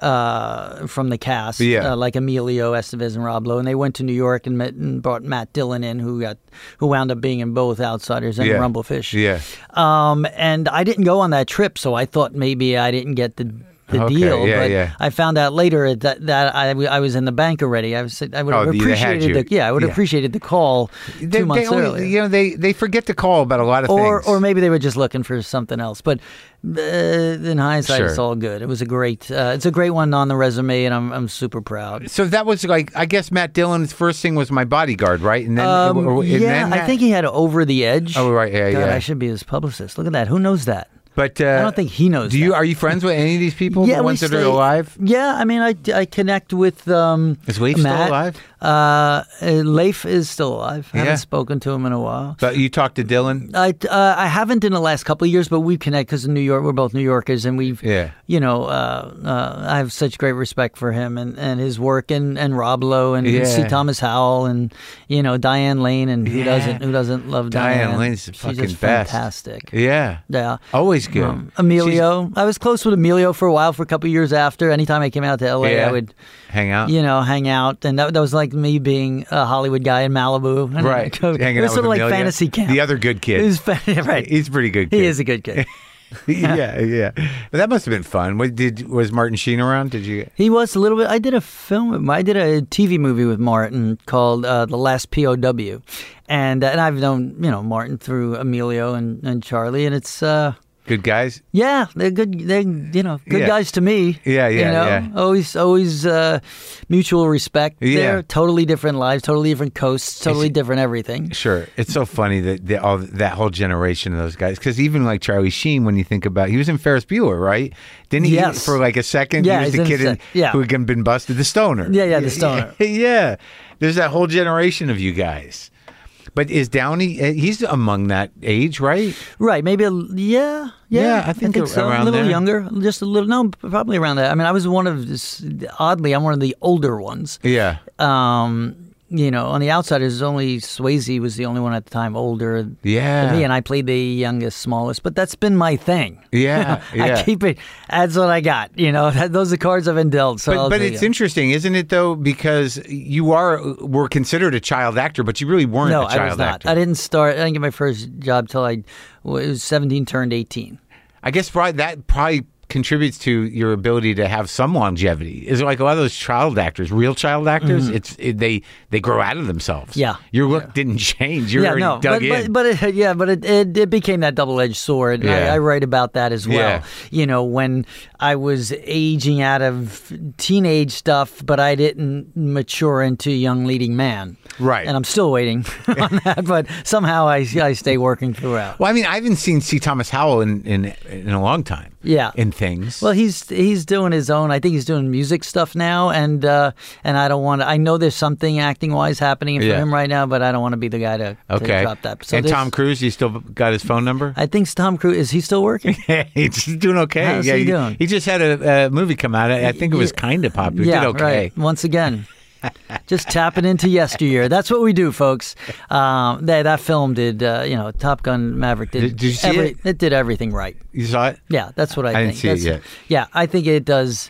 uh, from the cast, Yeah. uh, like Emilio Estevez and Rob Lowe, and they went to New York and met and brought Matt Dillon in, who got who wound up being in both Outsiders and Yeah. Rumblefish. Yeah. Um, and I didn't go on that trip, so I thought maybe I didn't get the the Okay, deal. yeah, but yeah. I found out later that that I, I was in the bank already. I was I would have Oh, they had appreciated you. the yeah I would have Yeah. appreciated the call two They, months they only, earlier. you know, they, they forget to call about a lot of Or, things. or maybe they were just looking for something else. But uh, in hindsight, Sure. it's all good. It was a great, uh, it's a great one on the resume, and I'm I'm super proud. So that was like, I guess Matt Dillon's first thing was My Bodyguard, right? And then, Um, or- and yeah, then I that- think he had Over the Edge. Oh, right, yeah, God, yeah. I should be his publicist. Look at that. Who knows that? But uh, I don't think he knows Do you that. are you friends with any of these people? Yeah, the we ones that stay- are alive? Yeah, I mean, I, I connect with um, Is Leif still Matt. alive? Uh, uh, Leif is still alive. I Yeah. haven't spoken to him in a while. But you talked to Dylan. I, uh, I haven't in the last couple of years, but we connect because in New York, we're both New Yorkers, and we've, Yeah. you know, uh, uh, I have such great respect for him and, and his work, and, and Rob Lowe, and Yeah. C. Thomas Howell, and you know Diane Lane, and who Yeah. doesn't who doesn't love Diane Diane? Lane's the She's fucking just best. fantastic. Yeah. Yeah. Always good. Um, Emilio, I was close with Emilio for a while, for a couple of years after. Anytime I came out to L A, Yeah. I would, Hang out. you know, hang out, and that, that was like me being a Hollywood guy in Malibu. And Right. It Hanging was out sort with of like Amelia. fantasy camp. The other good kid. It was fa- right. He's a pretty good kid. He is a good kid. yeah, yeah. But that must have been fun. What, did was Martin Sheen around? Did you? He was a little bit. I did a film. I did a T V movie with Martin called uh, The Last P O W, and uh, and I've known you know Martin through Emilio and, and Charlie, and it's uh, Good guys. Yeah, they're good. They're you know good Yeah. guys to me. Yeah, yeah, you know? yeah. Always, always uh, mutual respect. Yeah. There, totally different lives, totally different coasts, totally It's- different everything. Sure. It's so funny that the, all that whole generation of those guys. Because even like Charlie Sheen, when you think about, he was in Ferris Bueller, right? Didn't he? Yes. For like a second, Yeah, he was he's the in kid a in, sec- yeah. who had been busted, the stoner. Yeah, yeah, the stoner. Yeah. There's that whole generation of you guys. But is Downey? uh, He's among that age, right? Right? Maybe a yeah, yeah. Yeah, I think so. around a little there. younger, just a little. No, probably around that. I mean, I was one of this. Oddly, I'm one of the older ones. Yeah. Um, you know, on the outsiders, only Swayze was the only one at the time older Yeah. than me, and I played the youngest, smallest. But that's been my thing. Yeah, yeah. I keep it. That's what I got. You know, that, those are cards I've been dealt. So But, I'll but do it's you. interesting, isn't it, though? Because you are were considered a child actor, but you really weren't No, a child I was not. actor. I didn't start. I didn't get my first job till I was seventeen, turned eighteen. I guess probably that probably contributes to your ability to have some longevity. Is like a lot of those child actors, real child actors, it's it, they they grow out of themselves. Mm-hmm. Yeah. Your look didn't change. You're yeah, already no, dug but, in. but, but it, yeah, but it, it, it became that double-edged sword. And Yeah. I, I write about that as well. Yeah. You know, when I was aging out of teenage stuff, but I didn't mature into young leading man. Right. And I'm still waiting on that, but somehow I, I stay working throughout. Well, I mean, I haven't seen C. Thomas Howell in, in in a long time. Yeah. In things. Well, he's he's doing his own. I think he's doing music stuff now, and uh, and I don't want to. I know there's something acting wise happening for Yeah. him right now, but I don't want to be the guy to, to okay. drop that. So and there's- Tom Cruise, you still got his phone number? I think Tom Cruise is he still working? He's doing okay. How's yeah, he doing? He just had a, a movie come out. I think it was kind of popular. Yeah, Did okay. right. Once again, just tapping into yesteryear. That's what we do, folks. Um, that that film did. Uh, you know, Top Gun Maverick did. Did- did you see every, it? did everything right. You saw it? Yeah, that's what I, I think. didn't see it That's- yet. Yeah, I think it does.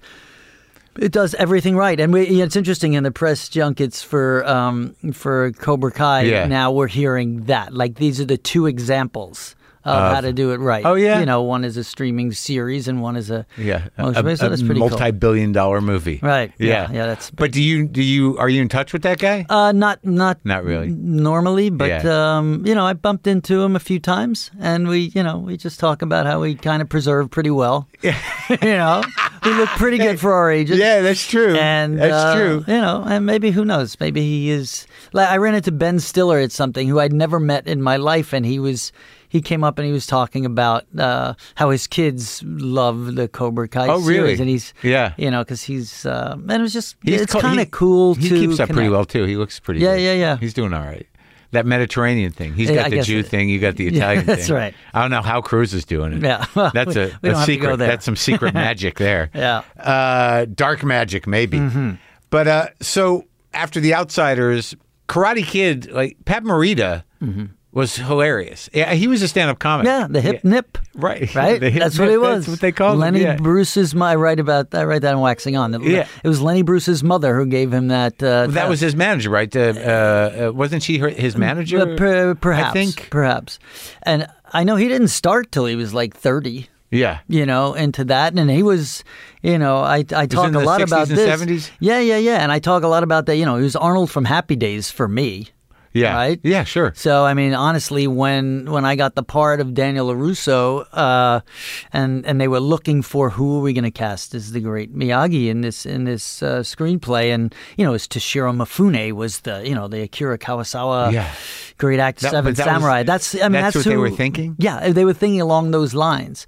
It does everything right, and we, it's interesting in the press junkets for um, for Cobra Kai. Yeah. Now we're hearing that like these are the two examples of Of- how to do it right. Oh, yeah? you know, one is a streaming series and one is a Yeah, motion a, based. So a that's pretty cool. multi-billion-dollar movie. Right. Yeah, Yeah, yeah, that's- But do you do you are you in touch with that guy? Uh, not not Not really. normally, but Yeah. um, you know, I bumped into him a few times, and we, you know, we just talk about how we kind of preserve pretty well. you know, we look pretty good for our ages. Yeah, that's true. And that's uh, true. You know, and maybe who knows? Maybe he is. Like I ran into Ben Stiller at something who I'd never met in my life, and he was. He came up and he was talking about uh, how his kids love the Cobra Kai Oh, really? series, and he's Yeah. you know, because he's uh, and it was just He's it's co- kind he- of cool. He to keeps up pretty connect. well too. He looks pretty. Yeah, good. yeah, yeah. He's doing all right. That Mediterranean thing. He's Yeah, got I the guess Jew it- thing. You got the Yeah, Italian thing. that's right. I don't know how Cruz is doing it. Yeah, well, that's we- a, we a don't have to secret. go there. That's some secret magic there. Yeah. Uh, dark magic, maybe. Mm-hmm. But uh, so after The Outsiders, Karate Kid, like Pat Morita was hilarious. Yeah, he was a stand-up comic. Mm-hmm. Yeah, the hip Yeah. nip. Right. Right? The hip That's nip, what it was. That's what they called Lenny it. Yeah. Bruce's my I write about I write that in Waxing On. Yeah. It was Lenny Bruce's mother who gave him that uh, That was his manager, right? Uh, uh, wasn't she her, his manager? uh, per, perhaps. I think. Perhaps. And I know he didn't start till he was like thirty. Yeah. You know, into that, and he was, you know, I I talk in a the lot about sixties and this. seventies? Yeah, yeah, yeah, and I talk a lot about that. You know, he was Arnold from Happy Days for me. Yeah. Right? Yeah, sure. So I mean, honestly, when when I got the part of Daniel LaRusso, uh, and and they were looking for who are we going to cast as the great Miyagi in this in this uh, screenplay, and you know, it's Toshiro Mifune was the you know the Akira Kurosawa Yeah. great actor, That- Seven but that was- Samurai. that's I mean that's that's, what they who- were thinking? Yeah, they were thinking along those lines,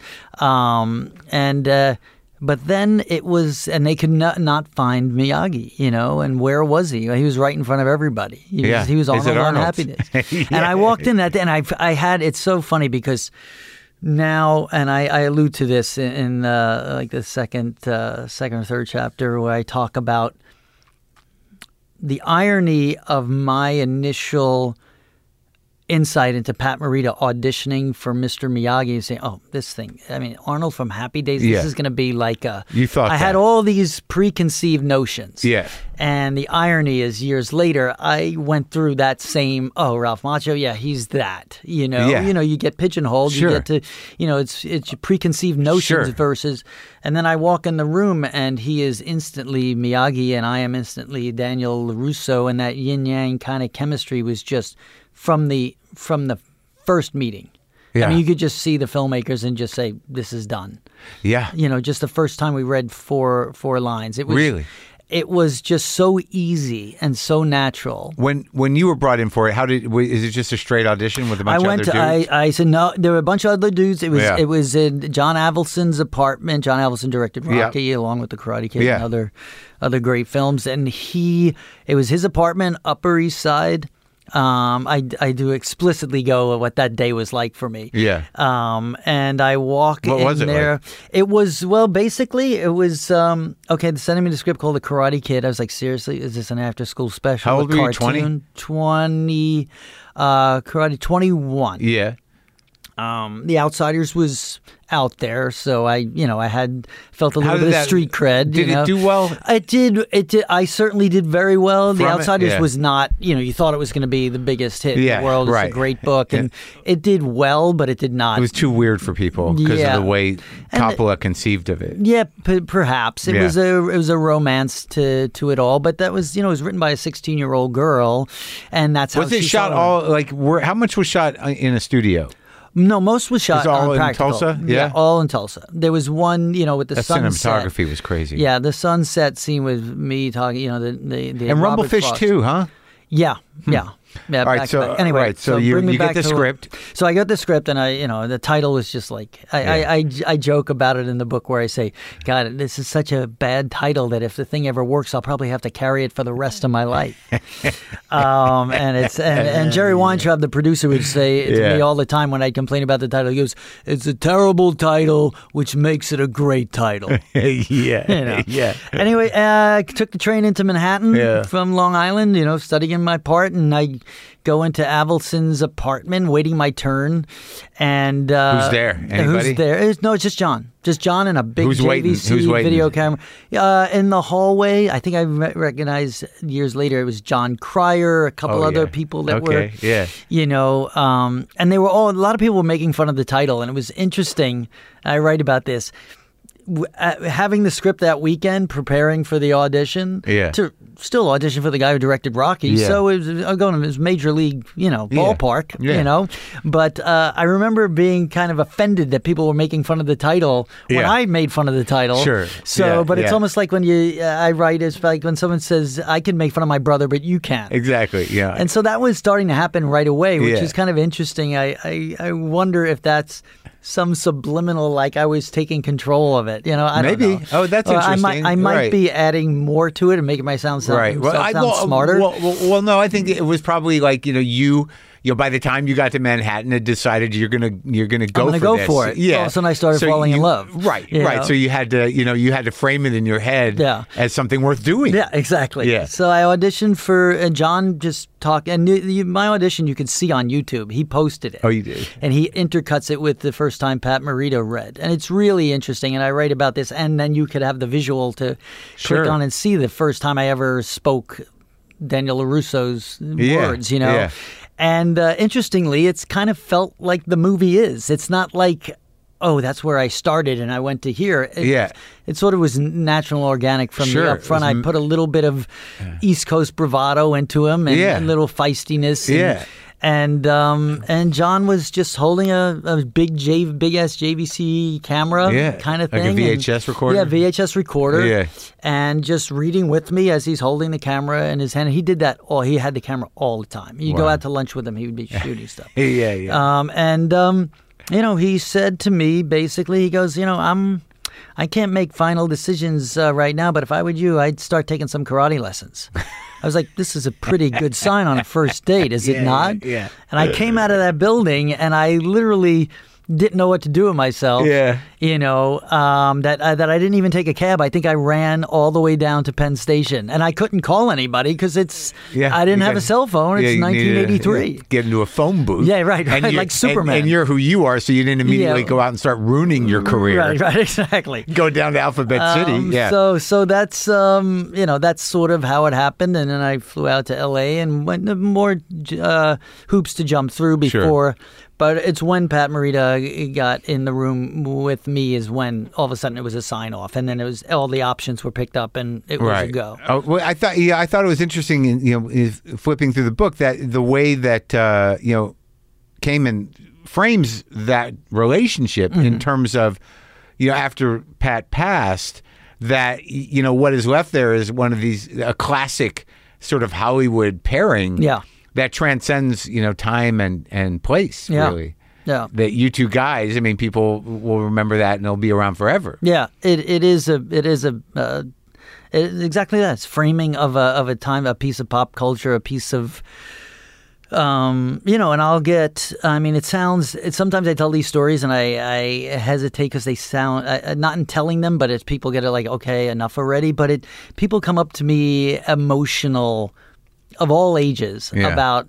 um, and. Uh, But then it was, and they could not, not find Miyagi, you know, and where was he? He was right in front of everybody. He was, Yeah. he was Is it Arnold on Arnold? Happy Days. Yeah. And I walked in that day, and I, I had, it's so funny because now, and I, I allude to this in, in uh, like the second, uh, second or third chapter where I talk about the irony of my initial insight into Pat Morita auditioning for Mister Miyagi and saying, oh, this thing, I mean, Arnold from Happy Days, Yeah. this is going to be like a... You thought I had that. all these preconceived notions. Yeah. And the irony is years later, I went through that same, oh, Ralph Macchio, yeah, he's that. You know, Yeah. you know, you get pigeonholed, Sure. you get to, you know, it's it's your preconceived notions Sure. versus, and then I walk in the room and he is instantly Miyagi and I am instantly Daniel LaRusso, and that yin-yang kind of chemistry was just from the from the first meeting. Yeah. I mean, you could just see the filmmakers and just say, "This is done." Yeah. You know, just the first time we read four four lines, it was Really? It was just so easy and so natural. When when you were brought in for it, how did w- is it just a straight audition with a bunch I went of to. other dudes? I, I said no. There were a bunch of other dudes. It was Yeah. it was in John Avildsen's apartment. John Avildsen directed Yeah. Rocky along with The Karate Kid Yeah. and other other great films. And he, it was his apartment, Upper East Side. Um, I, I do explicitly go what that day was like for me. Yeah. Um, and I walk What in was it there. like? It was, well, basically, it was, um, okay, they sent me the script called The Karate Kid. I was like, seriously, is this an after school special? How A old were you, cartoon? twenty? uh, Karate, twenty-one. Yeah. Um, The Outsiders was out there, so I, you know, I had felt a little How did bit that- of street cred. Did you know? it do well? It did. It did. I certainly did very well. The From it? Outsiders Yeah. was not. You know, you thought it was going to be the biggest hit Yeah, in the world. It's right. a great book, and it did well, but it did not. It was too weird for people because Yeah. of the way And Coppola conceived of it. Yeah, p- perhaps it Yeah. was a it was a romance to to it all, but that was you know it was written by a sixteen year old girl, and that's how Was it she shot saw all like? Where, how much was shot in a studio? No, most was shot It's all on in practical. Tulsa? Yeah? all in Tulsa. There was one, you know, with the The sunset. cinematography was crazy. Yeah, the sunset scene with me talking, you know, the the, the and Robert Rumblefish Frost. too, huh? Yeah, yeah. Yeah, All right, back so- to back. Anyway, right, so you- bring me you get back the to- script. So I got the script, and I, you know, the title was just like I, I, I, I joke about it in the book where I say, "God, this is such a bad title that if the thing ever works, I'll probably have to carry it for the rest of my life." um, and it's and, and Jerry Weintraub, the producer, would say to Yeah. me all the time when I'd complain about the title. He goes, "It's a terrible title, which makes it a great title." yeah, You know. yeah. Anyway, uh, I took the train into Manhattan Yeah. from Long Island, you know, studying my part, and I go into Avildsen's apartment, waiting my turn, and uh, Who's there? Anybody? Who's there? It's- no, it's just John, just John and a big Who's J waiting? V C Who's waiting? video camera uh, in the hallway. I think I re- recognized years later it was John Cryer, a couple Oh, other yeah. people that Okay, were, yeah. you know, um, and they were all a lot of people were making fun of the title, and it was interesting. I write about this. W- uh, having the script that weekend, preparing for the audition, Yeah. to still audition for the guy who directed Rocky. Yeah. So it was I'm going to his major league, you know, Yeah. ballpark, Yeah. you know. But uh, I remember being kind of offended that people were making fun of the title when Yeah. I made fun of the title. Sure. So, Yeah, but it's yeah. almost like when you uh, I write, it's like when someone says, "I can make fun of my brother, but you can't." Exactly. Yeah. And so that was starting to happen right away, which Yeah. is kind of interesting. I, I, I wonder if that's some subliminal, like I was taking control of it. You know, I Maybe. don't know. Oh, that's Or I might, interesting. I might Right. be adding more to it and making my sound sound, right. Well, I, sound well, smarter. Well, well, well, no, I think it was probably like you know you. You know, by the time you got to Manhattan, had decided you're gonna you're gonna go I'm gonna for go this. for it. Yeah. All of a sudden I started falling in you- love, Right. you Right. know? So you had to you know you had to frame it in your head Yeah. as something worth doing. Yeah, exactly. Yeah. So I auditioned for and John just talked, and you- you- my audition you can see on YouTube. He posted it. Oh, you did? And he intercuts it with the first time Pat Morita read, and it's really interesting. And I write about this, and then you could have the visual to Sure. click on and see the first time I ever spoke Daniel LaRusso's Yeah, words. You know. yeah. And uh, interestingly, it's kind of felt like the movie is. It's not like, oh, that's where I started and I went to here. It, Yeah. It sort of was natural and organic from Sure, the it up front. was I m- put a little bit of East Coast bravado into him and Yeah. a little feistiness. And, Yeah. And um, and John was just holding a, a big J big ass J V C camera Yeah, kind of like a thing. V H S and- recorder? Yeah, V H S recorder. Yeah. And just reading with me as he's holding the camera in his hand. He did that all he had the camera all the time. You go Wow. out to lunch with him, he would be shooting stuff. Yeah. Yeah. Um, and um, you know, he said to me basically, he goes, you know, I'm, I can't make final decisions uh, right now, but if I were you, I'd start taking some karate lessons. I was like, this is a pretty good sign on a first date, is Yeah, it not? yeah, yeah. And I came out of that building, and I literally didn't know what to do with myself. Yeah. You know, um, that uh, that I didn't even take a cab. I think I ran all the way down to Penn Station, and I couldn't call anybody because it's Yeah, I didn't you have got- a cell phone. Yeah, It's you needed to, nineteen eighty-three. yeah, Get into a phone booth. Yeah, right, right, you're- like Superman. And, and you're who you are, so you didn't immediately Yeah. go out and start ruining your career. Right, right, exactly. Go down to Alphabet Um, City. Yeah. So, so that's um, you know, that's sort of how it happened, and then I flew out to L A and went more uh, hoops to jump through before. But it's when Pat Morita got in the room with me is when all of a sudden it was a sign off, and then it was all the options were picked up, and it was a go. Oh, well, I thought, yeah, I thought it was interesting. In, you know, is flipping through the book that the way that uh, you know Kamen frames that relationship Mm-hmm. in terms of, you know, after Pat passed, that, you know, what is left there is one of these, a classic sort of Hollywood pairing Yeah. that transcends, you know, time and, and place, Yeah. really. Yeah. That you two guys, I mean, people will remember that and it'll be around forever. Yeah, it it is a it is a uh, it, exactly that. It's framing of a of a time, a piece of pop culture, a piece of um, you know. And I'll get. I mean, it sounds. It, sometimes I tell these stories and I, I hesitate because they sound uh, not in telling them, but it's people get it like, okay, enough already. But it people come up to me emotional of all ages Yeah. about,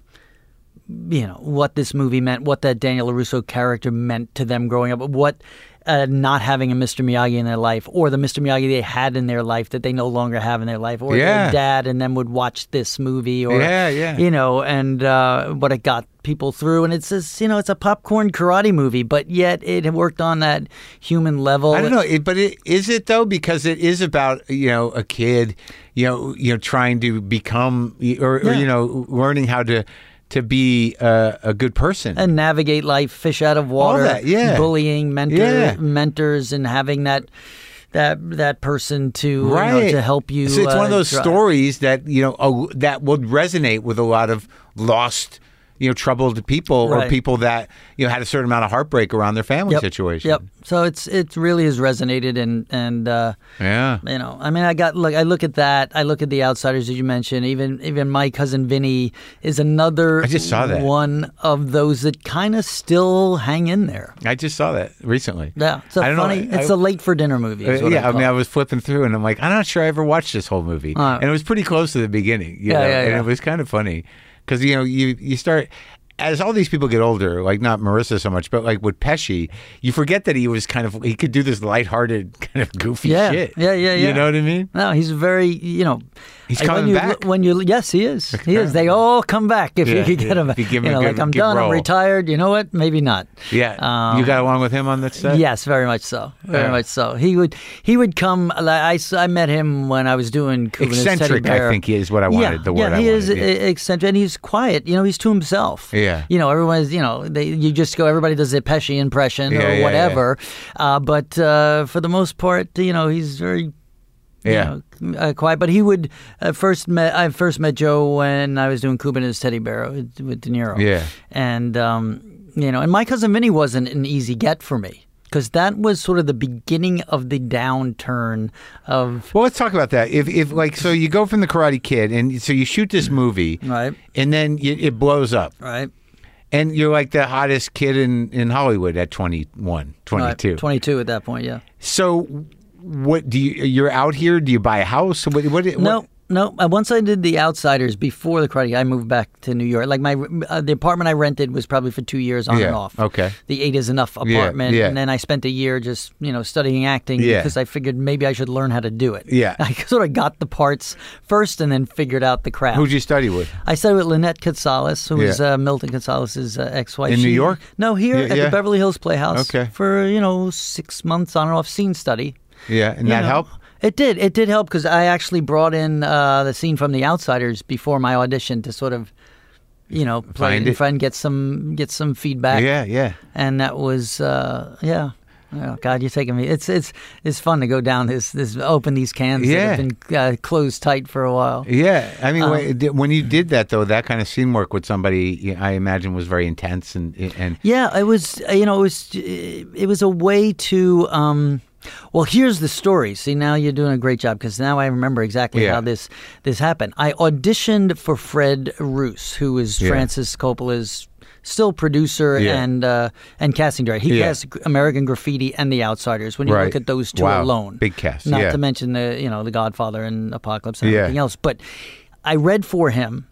you know, what this movie meant, what that Daniel LaRusso character meant to them growing up, what uh, not having a Mister Miyagi in their life, or the Mister Miyagi they had in their life that they no longer have in their life, or Yeah. their dad and then would watch this movie, or, Yeah, yeah. you know, and uh, what it got people through. And it's just, you know, it's a popcorn karate movie, but yet it worked on that human level. I don't know, it, but it, is it though? Because it is about, you know, a kid, you know, you know, trying to become, or, Yeah. or you know, learning how to to be a, a good person. And navigate life, fish out of water, that, yeah. bullying, mentor, Yeah. mentors, and having that that that person to right you know, to help you. So it's one of uh, those dri- stories that, you know, uh, that would resonate with a lot of lost, you know, troubled people, or Right. people that, you know, had a certain amount of heartbreak around their family Yep. situation. Yep. So it's it really has resonated, and and uh, Yeah. you know, I mean, I got look. I look at that. I look at The Outsiders, as you mentioned. Even even My Cousin Vinny is another. I just saw that. One of those that kind of still hang in there. I just saw that recently. Yeah, it's a I don't know, funny. I- it's a late for dinner movie. Is Uh, what yeah, I call mean, I it. was flipping through, and I'm like, I'm not sure I ever watched this whole movie, Uh, and it was pretty close to the beginning, you Yeah, know, yeah, and yeah. it was kind of funny because, you know, you you start. As all these people get older, like not Marissa so much, but like with Pesci, you forget that he was kind of, he could do this lighthearted kind of goofy Yeah, shit. yeah, yeah, yeah. You know what I mean? No, he's very, you know. He's like, coming when you, back. When you, yes, he is. He is. They all come back if Yeah, you could get yeah. him. If you give him a know, good- like I'm good done. role. I'm retired. You know what? Maybe not. Yeah. Um, you got along with him on that set? Yes, very much so. Very Yeah. much so. He would he would come. Like, I, s- I met him when I was doing Kubernetes Teddy Eccentric, Bear. I think is what I wanted. Yeah, the word yeah, I he wanted. is yeah. e- eccentric, and he's quiet. You know, he's to himself. Yeah. You know, everyone's. You know, they you just go. Everybody does their Pesci impression Yeah, or yeah, whatever. Uh, but uh, for the most part, you know, he's very. You Yeah. know, uh, quiet. But he would uh, first met. I first met Joe when I was doing Kubernetes Teddy Bear with, with De Niro. Yeah. And um, you know, and My Cousin Vinny wasn't an easy get for me because that was sort of the beginning of the downturn of Well, let's talk about that. If, if like, so you go from the Karate Kid, and so you shoot this movie, right, and then you, it blows up. right, And you're like the hottest kid in, in Hollywood at twenty-one, twenty-two. right, twenty-two at that point. Yeah. So, what do you? You're out here. Do you buy a house? What? What? what No, no. Uh, Once I did The Outsiders before the Karate, I moved back to New York. Like my uh, the apartment I rented was probably for two years on Yeah, and off. okay. The Eight is Enough apartment, yeah. and then I spent a year just you know studying acting Yeah. because I figured maybe I should learn how to do it. Yeah. I sort of got the parts first, and then figured out the craft. Who'd you study with? I studied with Lynette Gonzalez, who was Yeah. uh, Milton Gonzalez's uh, ex-wife. In New She- York? No, here Yeah, at yeah. the Beverly Hills Playhouse. Okay. For you know six months on and off scene study. Yeah, and You that know, helped. It did. It did help because I actually brought in uh, the scene from The Outsiders before my audition to sort of, you know, play Find it it. and find, get some get some feedback. Yeah, yeah. And that was uh, yeah. Oh God, you're taking me. It's it's it's fun to go down this this open these cans Yeah. that have been uh, closed tight for a while. Yeah, I mean, Um, when- when you did that though, that kind of scene work with somebody, I imagine, was very intense and and Yeah, it was. You know, it was. It was a way to. Um, well, here's the story. See, now you're doing a great job because now I remember exactly Yeah. how this this happened. I auditioned for Fred Roos, who is Yeah. Francis Coppola's still producer Yeah. and uh, and casting director. He Yeah. cast American Graffiti and The Outsiders. When you Right. look at those two Wow. alone, Big cast, Not yeah. to mention the you know the Godfather and Apocalypse and Yeah. everything else. But I read for him.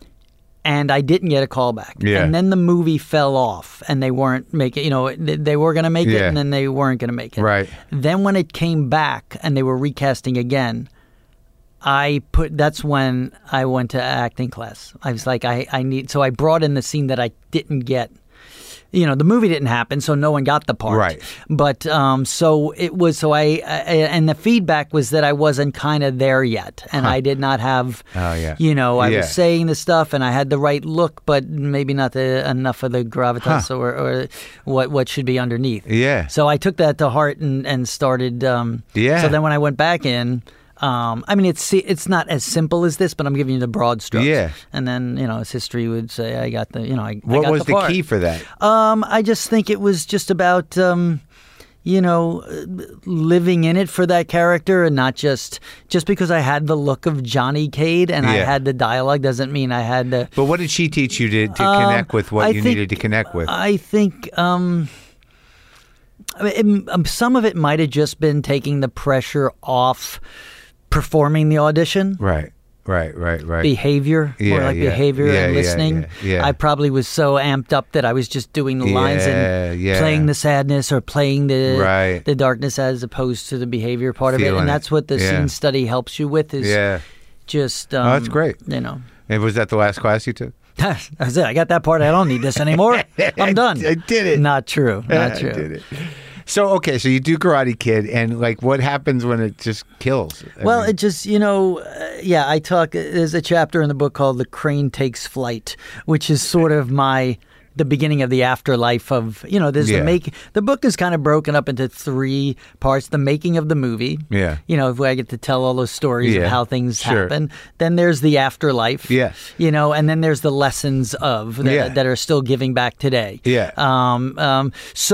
And I didn't get a call back. Yeah. And then the movie fell off, and they weren't making. You know, they, they were going to make it, Yeah. and then they weren't going to make it. Right. Then when it came back, and they were recasting again, I put. That's when I went to acting class. I was like, I, I need. So I brought in the scene that I didn't get you know, the movie didn't happen, so no one got the part. Right. But um, so it was. So I, I and the feedback was that I wasn't kind of there yet, and Huh. I did not have. Oh, yeah. You know, I Yeah. was saying the stuff, and I had the right look, but maybe not the enough of the gravitas Huh. or, or what what should be underneath. Yeah. So I took that to heart and and started. Um, Yeah. So then when I went back in. Um, I mean, it's it's not as simple as this, but I'm giving you the broad strokes. Yeah. And then, you know, as history would say, I got the, you know, I, I What got was the, the part. key for that? Um, I just think it was just about, um, you know, uh, living in it for that character, and not just just because I had the look of Johnny Cade and I Yeah. had the dialogue doesn't mean I had the. But what did she teach you to, to Um, connect with what I you think- needed to connect with? I think. Um, I mean, it, um, some of it might have just been taking the pressure off performing the audition. Right, right, right, right. Behavior, more Yeah, like yeah. behavior Yeah, and yeah, listening. yeah, yeah. I probably was so amped up that I was just doing the lines Yeah, and yeah. playing the sadness or playing the Right. the darkness as opposed to the behavior part of it. Feeling And it. that's what the Yeah. scene study helps you with is Yeah. just um, Oh, that's great. You know. And was that the last class you took? That's it. I got that part. I don't need this anymore. I'm done. I did it. Not true. Not I true. did it. So, okay, so you do Karate Kid, and like, what happens when it just kills? I Well, mean- it just, you know, uh, yeah, I talk, there's a chapter in the book called The Crane Takes Flight, which is sort of my, the beginning of the afterlife of, you know, there's Yeah. the make, the book is kind of broken up into three parts. The making of the movie. Yeah. You know, where I get to tell all those stories Yeah. of how things Sure. happen. Then there's the afterlife. Yeah. You know, and then there's the lessons of that, Yeah. that are still giving back today. Yeah. Um, um,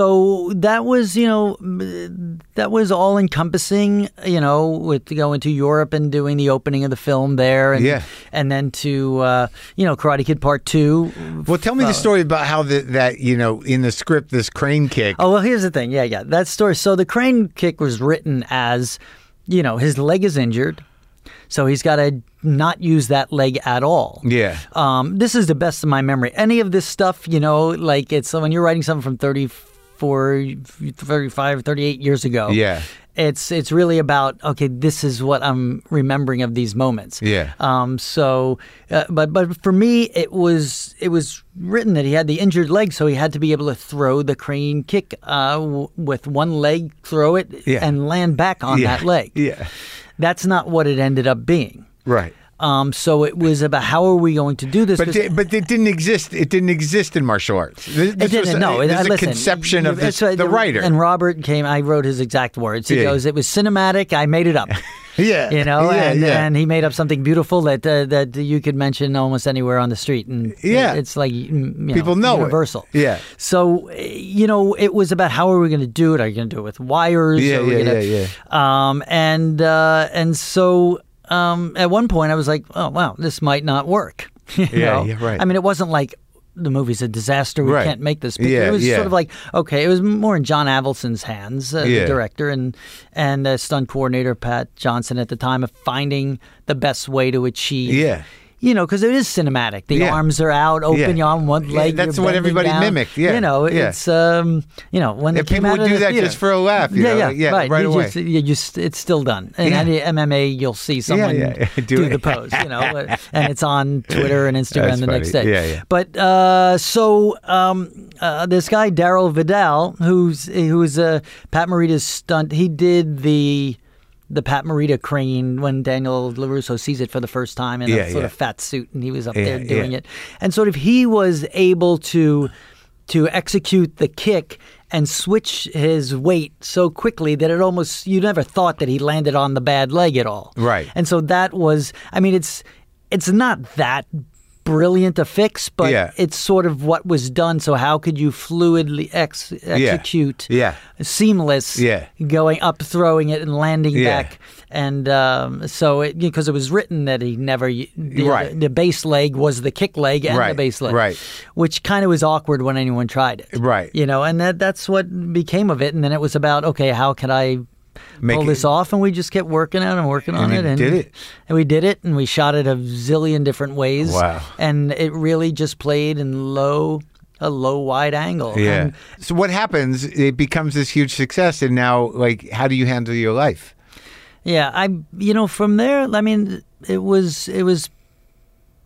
so that was, you know, that was all encompassing, you know, with going to Europe and doing the opening of the film there. And, Yeah. and then to, uh, you know, Karate Kid Part Two. well, tell me the story about how the, that, you know, in the script, this crane kick. Oh, well, here's the thing. Yeah, yeah. That story. So the crane kick was written as, you know, his leg is injured. So he's got to not use that leg at all. Yeah. Um, this is the best of my memory. Any of this stuff, you know, like it's when you're writing something from thirty-four, thirty-five, thirty-eight years ago. Yeah. It's it's really about, okay, this is what I'm remembering of these moments. Yeah. Um. So, uh, but but for me, it was it was written that he had the injured leg, so he had to be able to throw the crane kick uh, w- with one leg, throw it, Yeah. and land back on Yeah. that leg. Yeah. That's not what it ended up being. Right. Um, so it was about how are we going to do this? But 'Cause- di- but it didn't exist. It didn't exist in martial arts. This, It this was didn't. a, No, it, this I is a listen, conception you- of this, that's right, the writer. And Robert came. I wrote his exact words. He Yeah. goes, "It was cinematic. I made it up." yeah. You know, Yeah, and, yeah. and he made up something beautiful that uh, that you could mention almost anywhere on the street, and Yeah. it- it's like mm, you know, People know it. universal. Yeah. So uh, you know, it was about how are we going to do it? Are you going to do it with wires? Yeah, Are we yeah, gonna, yeah, Um, and uh, and so um, at one point I was like, oh wow, this might not work. You Yeah, know? yeah, right. I mean, it wasn't like the movie's a disaster. We Right. can't make this. But Yeah, it was yeah. sort of like, okay, it was more in John Avildsen's hands, uh, Yeah. the director, and and uh, stunt coordinator Pat Johnson at the time, of finding the best way to achieve. Yeah. You know, because it is cinematic. The Yeah. arms are out, open. Yeah. You're on one Yeah, leg. that's you're what bending everybody down. mimicked, yeah, You know, yeah. it's um, you know, when And they came people out would of do the that theater. just for a laugh, you yeah, know? yeah, Yeah, right. right you away. Just, you just, it's still done. In Yeah. any M M A, you'll see someone yeah. Do do, it. the pose, you know, and it's on Twitter and Instagram That's the next funny. day. Yeah, yeah. But uh, so um, uh, this guy Daryl Vidal, who's who's uh, Pat Morita's stunt, he did the. The Pat Morita crane when Daniel LaRusso sees it for the first time in Yeah, a sort yeah. of fat suit, and he was up Yeah, there doing yeah. it, and sort of he was able to to execute the kick and switch his weight so quickly that it almost you never thought that he landed on the bad leg at all. Right. And so that was, I mean, it's it's not that brilliant a fix, but Yeah. it's sort of what was done. So how could you fluidly ex- execute Yeah. seamless Yeah. going up, throwing it, and landing Yeah. back? And um, so it because it was written that he never the, Right. the base leg was the kick leg and the Right, base leg, right. which kind of was awkward when anyone tried it, Right. You know, and that that's what became of it. And then it was about, okay, how can I Make pull it- this off? And we just kept working on it and working on And it, you and did it. and we did it, and we shot it a zillion different ways. Wow. And it really just played in low. A low wide angle. Yeah. And So what happens? It becomes this huge success, and now, like, how do you handle your life? yeah, I you know from there, I mean, it was it was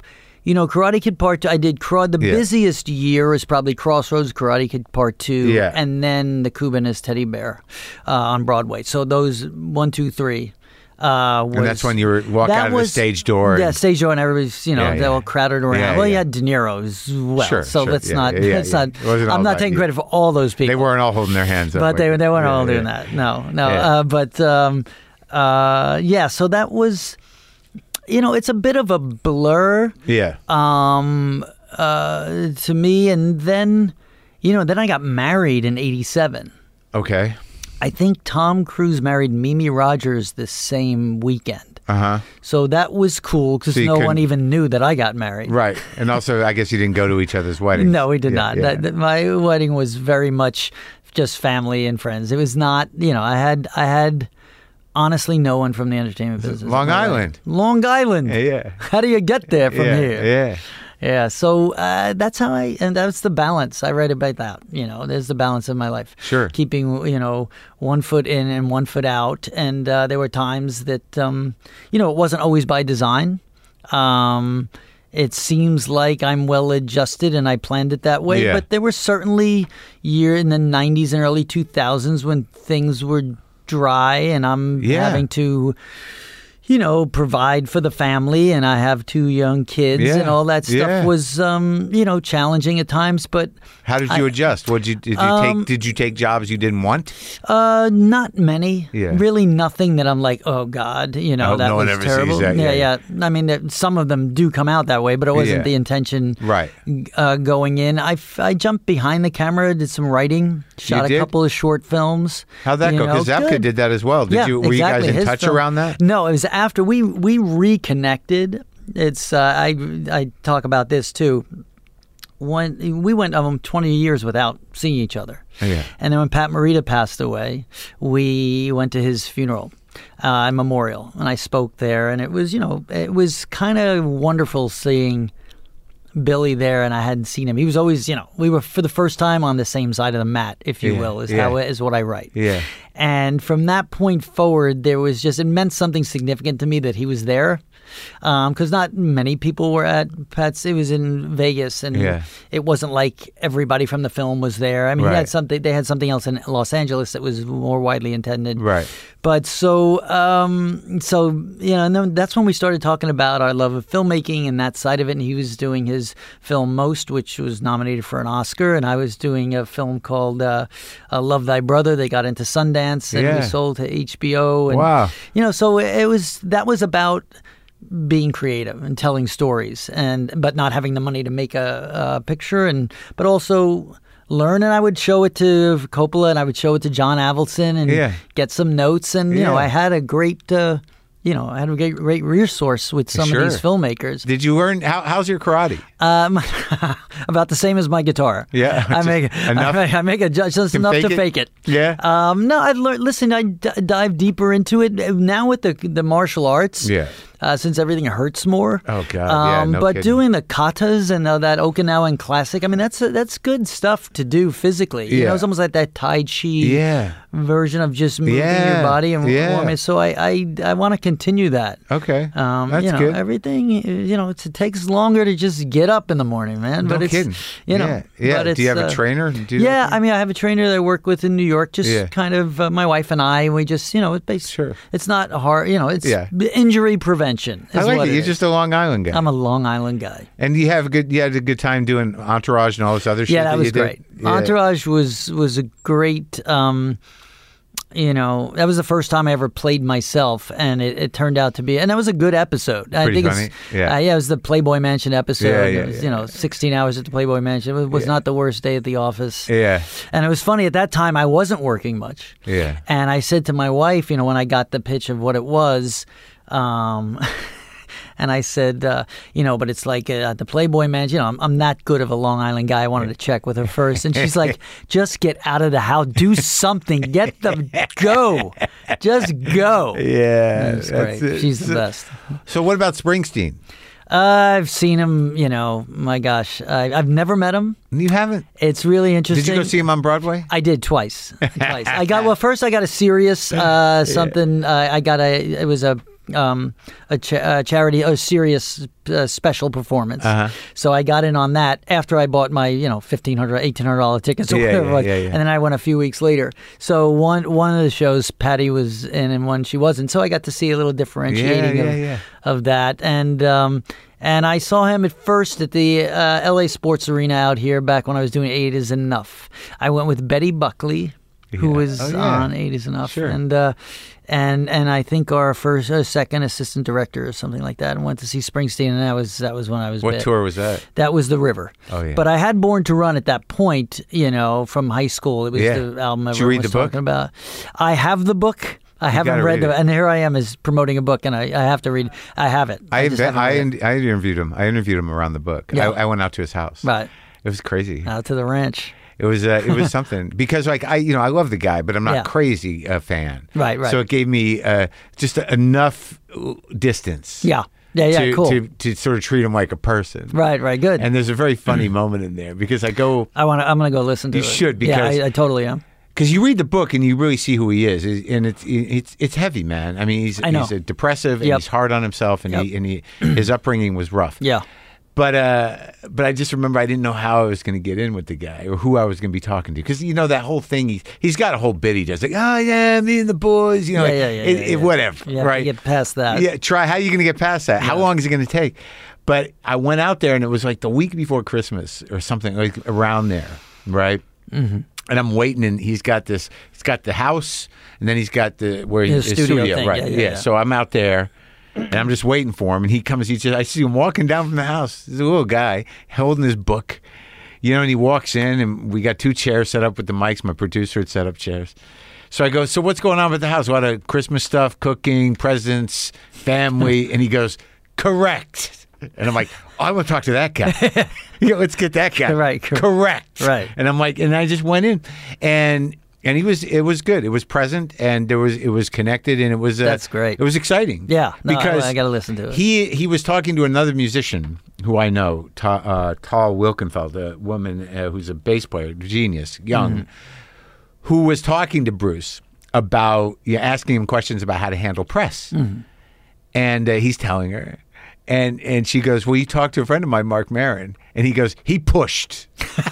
You know, Karate Kid Part Two. I did Karate. The Yeah. busiest year is probably Crossroads, Karate Kid Part Two, Yeah. and then The Cubanist Teddy Bear uh, on Broadway. So those one, two, three. Uh, was, And that's when you were walk that out of the was- stage door. Yeah, and- stage door, and everybody's, you know, Yeah, they yeah. all crowded around. Yeah, well, you yeah. had De Niro as well. Sure, so sure. let's Yeah, not. yeah, yeah, let's yeah. not. It wasn't all I'm not about taking you. credit for all those people. They weren't all holding their hands up. but like they that. they weren't Yeah, all yeah. doing that. No, no. Yeah. Uh, but um, uh, yeah, so that was, you know, it's a bit of a blur Yeah. um, uh, to me. And then, you know, then I got married in eighty-seven. Okay. I think Tom Cruise married Mimi Rogers the same weekend. Uh huh. So that was cool because So you no one couldn't- even knew that I got married. Right. And also, I guess you didn't go to each other's weddings. No, we did Yeah, not. yeah. That, that- my wedding was very much just family and friends. It was not, you know, I had, I had honestly no one from the entertainment business. at Long my wedding. Island. Long Island. Yeah, yeah. How do you get there from yeah, here? Yeah. Yeah, so uh, that's how I, and that's the balance. I write about that. You know, there's the balance of my life. Sure. Keeping, you know, one foot in and one foot out. And uh, there were times that, um, you know, it wasn't always by design. Um, it seems like I'm well adjusted and I planned it that way. Yeah. But there were certainly years in the nineties and early two thousands when things were dry and I'm Yeah. having to, you know, provide for the family, and I have two young kids, Yeah. and all that stuff Yeah. was, um, you know, challenging at times. But How did you I- adjust? What did you did you Um, take? Did you take jobs you didn't want? uh, not many. Yeah. Really, nothing that I'm like, oh God, you know, I hope that no one was ever sees terrible. that, Yeah, yeah. yeah. I mean, that- some of them do come out that way, but it wasn't Yeah. the intention. Right. Uh, going in, I, f- I jumped behind the camera, did some writing, shot a did? couple of short films. How'd that you go? know, Because Zapka good. did that as well. Did yeah, you? Were exactly. you guys in His touch film- around that? No, it was after we we reconnected. It's uh, I I talk about this too. When we went um, twenty years without seeing each other, Yeah. and then when Pat Morita passed away, we went to his funeral, uh, memorial, and I spoke there, and it was you know it was kind of wonderful seeing Billy there, and I hadn't seen him. He was always, you know, we were for the first time on the same side of the mat, if you Yeah, will, is yeah. how is what I write. Yeah. And from that point forward, there was just, it meant something significant to me that he was there. Because not many people were at Pat's. It was in Vegas, and Yeah. it wasn't like everybody from the film was there. I mean, he Right. had something. They had something else in Los Angeles that was more widely intended. Right. But so, um, so you know, and then that's when we started talking about our love of filmmaking and that side of it. And he was doing his film Most, which was nominated for an Oscar, and I was doing a film called uh, uh, Love Thy Brother. They got into Sundance, and Yeah. we sold to H B O. And, Wow. You know, so it was that was about being creative and telling stories, and but not having the money to make a, a picture, and but also learn. And I would show it to Coppola, and I would show it to John Avildsen, and Yeah. get some notes. And you Yeah. know, I had a great, uh, you know, I had a great, great resource with some Sure. of these filmmakers. Did you learn? How, how's your karate? Um, about the same as my guitar. Yeah, I just make enough? I make, I make a ju- just Can enough fake to it? fake it. Yeah. Um, no, I learned. Listen, I d- dive deeper into it now with the the martial arts. Yeah. Uh, since everything hurts more. Oh, God, yeah, Um, no but kidding. doing the katas and uh, that Okinawan classic, I mean, that's that's good stuff to do physically. You Yeah. know, it's almost like that Tai Chi Yeah. version of just moving Yeah, your body and yeah. warming. So I I, I want to continue that. Okay. Um, That's you know, good. everything. You know, it's, it takes longer to just get up in the morning, man. No but it's kidding. you know, Yeah. Yeah. but Do you it's, have a uh, trainer? Do you Yeah, I mean, I have a trainer that I work with in New York. Just Yeah. kind of uh, my wife and I. We just you know, it's based, Sure. It's not hard. You know, it's Yeah. injury prevention. Is I like what it. it You're is. just a Long Island guy. I'm a Long Island guy. and you have a good. You had a good time doing Entourage and all this other shit. Yeah, that you was did? great. Yeah. Entourage was was a great. Um, you know, that was the first time I ever played myself, and it, it turned out to be, and that was a good episode. I Pretty think funny. it's, Yeah. uh, yeah, it was the Playboy Mansion episode. Yeah, yeah, it was, yeah, you know, yeah. sixteen hours at the Playboy Mansion. It was, was Yeah. not the worst day at the office. Yeah. And it was funny at that time. I wasn't working much. Yeah. And I said to my wife, you know, when I got the pitch of what it was, um, and I said, uh, you know, but it's like uh, the Playboy Mansion. You know, I'm, I'm that good of a Long Island guy. I wanted to check with her first. And she's like, just get out of the house. Do something. Get them. Go. Just go. Yeah. That's that's great. it. She's the So- best. So what about Springsteen? Uh, I've seen him, you know, my gosh. I, I've never met him. You haven't? It's really interesting. Did you go see him on Broadway? I did twice. Twice. I got well. First, I got a Sirius uh, something. Uh, I got a. It was a um, a, cha- a charity, a serious uh, special performance. Uh-huh. So I got in on that after I bought my, you know, fifteen hundred dollars, eighteen hundred dollars tickets or Yeah, whatever. yeah, it was. yeah, yeah. And then I went a few weeks later. So one one of the shows Patty was in and one she wasn't. So I got to see a little differentiating Yeah, yeah, of, yeah. of that. And um, and I saw him at first at the uh, L A Sports Arena out here back when I was doing Eight Is Enough. I went with Betty Buckley, who Yeah. was Oh, yeah. on Eight Is Enough. Sure. And uh, and and I think our first, uh, second assistant director or something like that, and went to see Springsteen, and that was that was when I was What bit. tour was that? That was The River. Oh, yeah. But I had Born to Run at that point, you know, from high school. It was Yeah. the album Did you everyone read was the book? talking about. I have the book. I haven't gotta read read the, it. and here I am is promoting a book, and I, I have to read. I have it. I just inve- haven't I, read it. in- I interviewed him. I interviewed him around the book. Yeah. I, I went out to his house. Right. It was crazy. Out to the ranch. It was uh, it was something because like I you know I love the guy, but I'm not Yeah. crazy a fan. Right, right. So it gave me uh, just enough distance. Yeah. Yeah, yeah, to, cool. To, to sort of treat him like a person. Right, right, good. And there's a very funny moment in there because I go I want to. I'm going to go listen to You it. should, yeah, because- I, I totally am. because you read the book and you really see who he is, and it's it's it's heavy, man. I mean, he's I know. he's a depressive and Yep. he's hard on himself, and he Yep. and he his upbringing was rough. Yeah. But uh, but I just remember I didn't know how I was going to get in with the guy or who I was going to be talking to because you know that whole thing. He's he's got a whole bit he does like oh yeah me and the boys you know Yeah, like, yeah, yeah, it, yeah, it- yeah. whatever You have to right get past that. yeah try how are you going to get past that how long is it going to take? But I went out there and it was like the week before Christmas or something like around there right. Mm-hmm. And I'm waiting, and he's got this. He's got the house, and then he's got the where His his studio studio, thing. right? Yeah, yeah, yeah. So I'm out there, and I'm just waiting for him, and he comes. He just I see him walking down from the house. He's a little guy holding his book, you know. And he walks in, and we got two chairs set up with the mics. My producer had set up chairs. So I go, so what's going on with the house? A lot of Christmas stuff, cooking, presents, family, and he goes, correct. And I'm like, oh, I want to talk to that guy. Yeah, let's get that guy. Right, cor- Correct. Right. And I'm like, and I just went in, and and he was, it was good. It was present, and there was, it was connected, and it was. Uh, That's great. It was exciting. Yeah, no, I- because I gotta listen to it. He he was talking to another musician who I know, Ta, uh, Tal Wilkenfeld, a woman uh, who's a bass player, genius, young, Mm-hmm. who was talking to Bruce about, you know, asking him questions about how to handle press, Mm-hmm. and uh, he's telling her. And and she goes, well, you talked to a friend of mine, Mark Maron. And he goes, he pushed.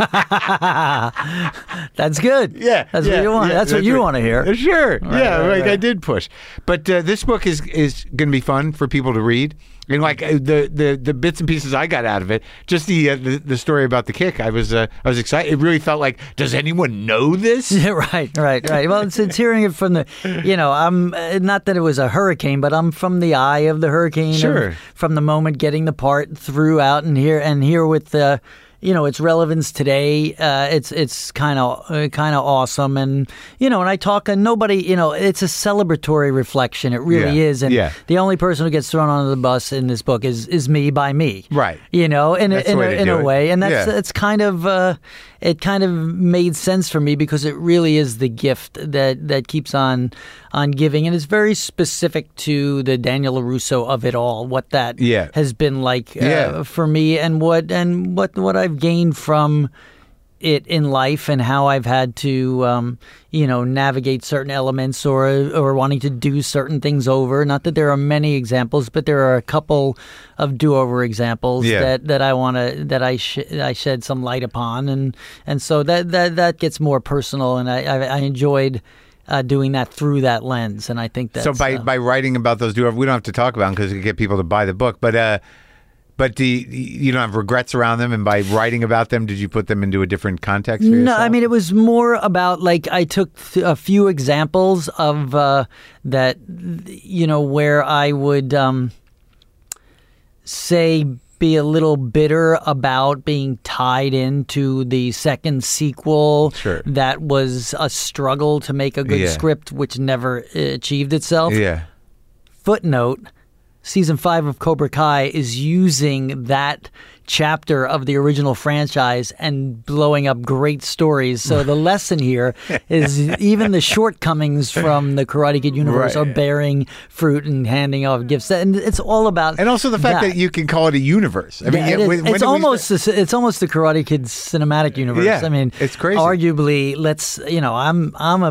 That's good. Yeah. That's yeah, what you want. yeah, that's what you right. want to hear. Uh, Sure. Right, yeah, right, like I right. did push. But uh, this book is is going to be fun for people to read. And like uh, the, the the bits and pieces I got out of it, just the uh, the, the story about the kick, I was uh, I was excited. It really felt like, does anyone know this? Yeah, right, right, right. Well, it's, it's hearing it from the, you know, I'm uh, not that it was a hurricane, but I'm from the eye of the hurricane. of- Sure. from the moment getting the part throughout and here and here with the, you know, its relevance today. Uh, it's it's kind of uh, kind of awesome, and you know, and I talk and nobody, you know, it's a celebratory reflection. It really Yeah, is, and yeah. the only person who gets thrown under the bus in this book is is me by me. Right. You know, in a, That's in the a, way to in do a it. way, and that's Yeah. it's kind of uh, it kind of made sense for me because it really is the gift that that keeps on on giving, and it's very specific to the Daniel LaRusso of it all. What that Yeah. has been like uh, Yeah. for me, and what and what what I've gained from it in life, and how I've had to um, you know navigate certain elements or or wanting to do certain things over. Not that there are many examples, but there are a couple of do-over examples Yeah. that, that I want to that I sh- I shed some light upon, and and so that that that gets more personal, and I I, I enjoyed. Uh, doing that through that lens, and I think that's So by uh, by writing about those do we don't have to talk about them because it get people to buy the book. But uh, but do you, you don't have regrets around them, and by writing about them, did you put them into a different context? For No, yourself? I mean it was more about like I took th- a few examples of uh, that, you know, where I would um, say be a little bitter about being tied into the second sequel. Sure. That was a struggle to make a good Yeah. script, which never uh, achieved itself. Yeah. Footnote, season five of Cobra Kai is using that chapter of the original franchise and blowing up great stories. So the lesson here is even the shortcomings from the Karate Kid universe Right. are bearing fruit and handing off gifts. And it's all about And also the fact that, you can call it a universe. I mean, yeah, yeah, it is. when- when it's did we almost start- the, it's almost the Karate Kid cinematic universe. Yeah, I mean, it's crazy. Arguably, let's you know, I'm I'm a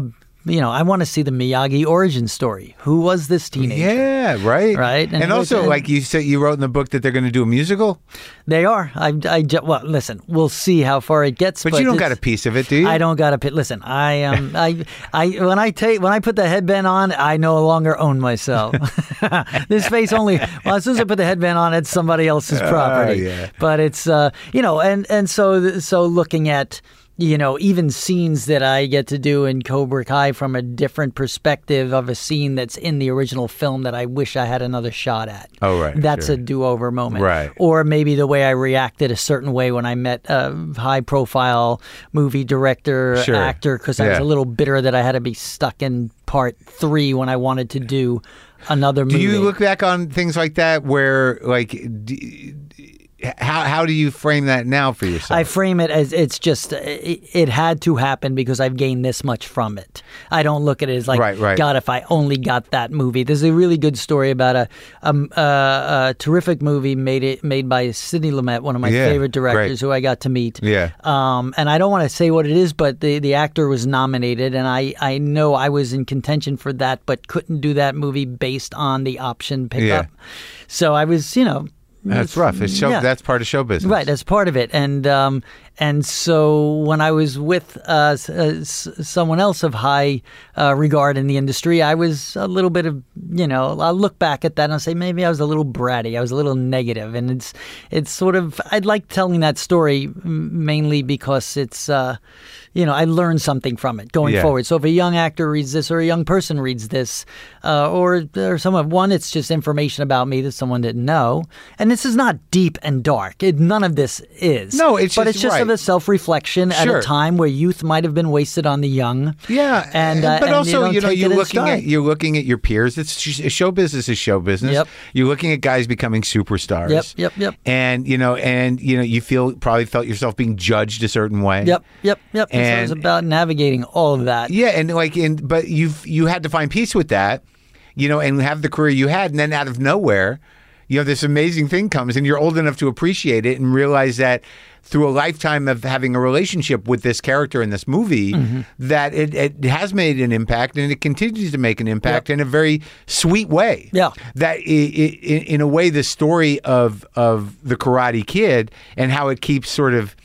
you know, I want to see the Miyagi origin story. Who was this teenager? Yeah, right. Right. And, and also, and, like you said, you wrote in the book that they're going to do a musical? They are. I, I, well, listen, we'll see how far it gets. But, but you don't got a piece of it, do you? I don't got a piece. Listen, I um, I, I, when I take, when I put the headband on, I no longer own myself. This face only, well, as soon as I put the headband on, it's somebody else's property. Uh, yeah. But it's, uh, you know, and, and so, so looking at, you know, even scenes that I get to do in Cobra Kai from a different perspective of a scene that's in the original film that I wish I had another shot at. Oh, right. That's sure. a do-over moment. Right. Or maybe the way I reacted a certain way when I met a high-profile movie director, Sure. actor, because I was Yeah. a little bitter that I had to be stuck in part three when I wanted to do another Do movie. you look back on things like that where, like, d- how how do you frame that now for yourself? I frame it as it's just, it, it had to happen because I've gained this much from it. I don't look at it as like, Right, right. God, if I only got that movie. There's a really good story about a, um, uh, a terrific movie made it made by Sidney Lumet, one of my Yeah, favorite directors great. who I got to meet. Yeah. Um, and I don't want to say what it is, but the, the actor was nominated, and I, I know I was in contention for that, but couldn't do that movie based on the option pickup. Yeah. So I was, you know... That's rough. It's show, Yeah. That's part of show business. Right, that's part of it, and um, and so when I was with uh, s- uh, s- someone else of high uh, regard in the industry, I was a little bit of, you know, I'll look back at that and I'll say maybe I was a little bratty, I was a little negative, and it's it's sort of, I like telling that story m- mainly because it's, uh, you know, I learned something from it going Yeah. forward. So if a young actor reads this or a young person reads this, uh, or or someone, one, it's just information about me that someone didn't know, and this is not deep and dark. It, none of this is. No, it's but just- it's just right. of a self-reflection at Sure. a time where youth might have been wasted on the young. Yeah, and uh, but and also don't you know take you're it in looking stride. at you're looking at your peers. It's sh- show business is show business. Yep. You're looking at guys becoming superstars. Yep, yep, yep. And you know, and you know, you feel probably felt yourself being judged a certain way. Yep, yep, yep. And, so it was And- about navigating all of that. Yeah, and like, in but you've you had to find peace with that, you know, and have the career you had, and then out of nowhere, you know, this amazing thing comes, and you're old enough to appreciate it and realize that through a lifetime of having a relationship with this character in this movie, Mm-hmm. that it, it has made an impact, and it continues to make an impact in a very sweet way. Yeah. That i i in a way, the story of of the Karate Kid and how it keeps sort of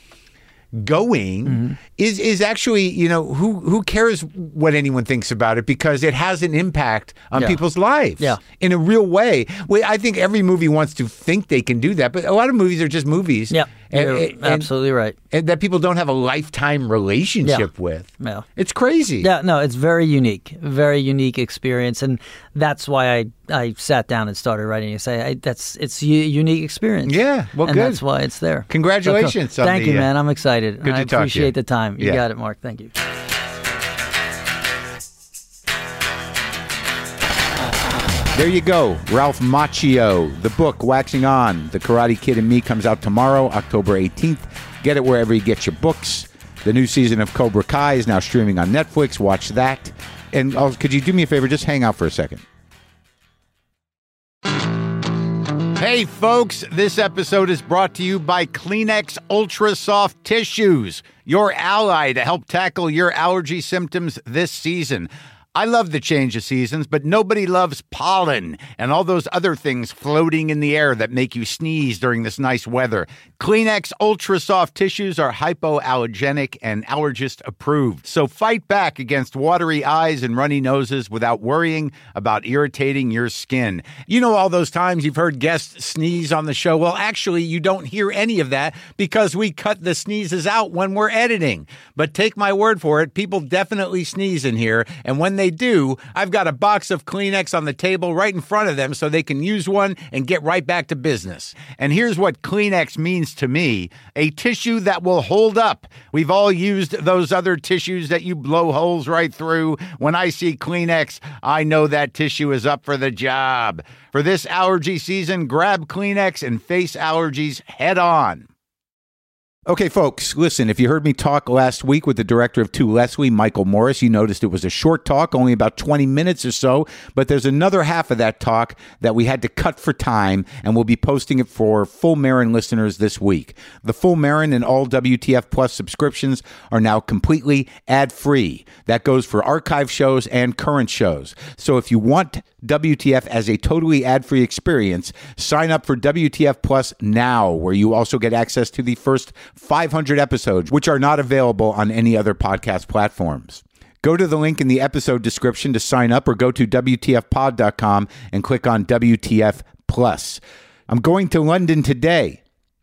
going Mm-hmm. is is actually, you know, who who cares what anyone thinks about it, because it has an impact on Yeah. people's lives Yeah. in a real way. Well, I think every movie wants to think they can do that, but a lot of movies are just movies. Yeah, and, you're and- absolutely right. and that people don't have a lifetime relationship Yeah. with. Yeah. It's crazy. Yeah, no, it's very unique, very unique experience, and that's why I, I sat down and started writing. You say I, that's it's a unique experience. Yeah, well, and good. that's why it's there. Congratulations So, on thank the, you, uh, man. I'm excited. good I to talk to you. appreciate the time. You Yeah. got it, Mark. Thank you. There you go, Ralph Macchio. The book, Waxing On, The Karate Kid and Me, comes out tomorrow, October eighteenth. Get it wherever you get your books. The new season of Cobra Kai is now streaming on Netflix. Watch that. And oh, could you do me a favor? Just hang out for a second. Hey, folks, this episode is brought to you by Kleenex Ultra Soft Tissues, your ally to help tackle your allergy symptoms this season. I love the change of seasons, but nobody loves pollen and all those other things floating in the air that make you sneeze during this nice weather. Kleenex Ultra Soft Tissues are hypoallergenic and allergist approved. So fight back against watery eyes and runny noses without worrying about irritating your skin. You know, all those times you've heard guests sneeze on the show. Well, actually, you don't hear any of that because we cut the sneezes out when we're editing. But take my word for it, people definitely sneeze in here. And when they do, I've got a box of Kleenex on the table right in front of them so they can use one and get right back to business. And here's what Kleenex means to me: a tissue that will hold up. We've all used those other tissues that you blow holes right through. When I see Kleenex, I know that tissue is up for the job. For this allergy season, grab Kleenex and face allergies head on. Okay, folks, listen, if you heard me talk last week with the director of To Leslie, Michael Morris, you noticed it was a short talk, only about twenty minutes or so, but there's another half of that talk that we had to cut for time, and we'll be posting it for Full Marin listeners this week. The Full Marin and all W T F Plus subscriptions are now completely ad-free. That goes for archive shows and current shows. So if you want W T F as a totally ad-free experience, sign up for W T F Plus now, where you also get access to the first five hundred episodes, which are not available on any other podcast platforms. Go to the link in the episode description to sign up, or go to W T F pod dot com and click on W T F Plus. I'm going to London today,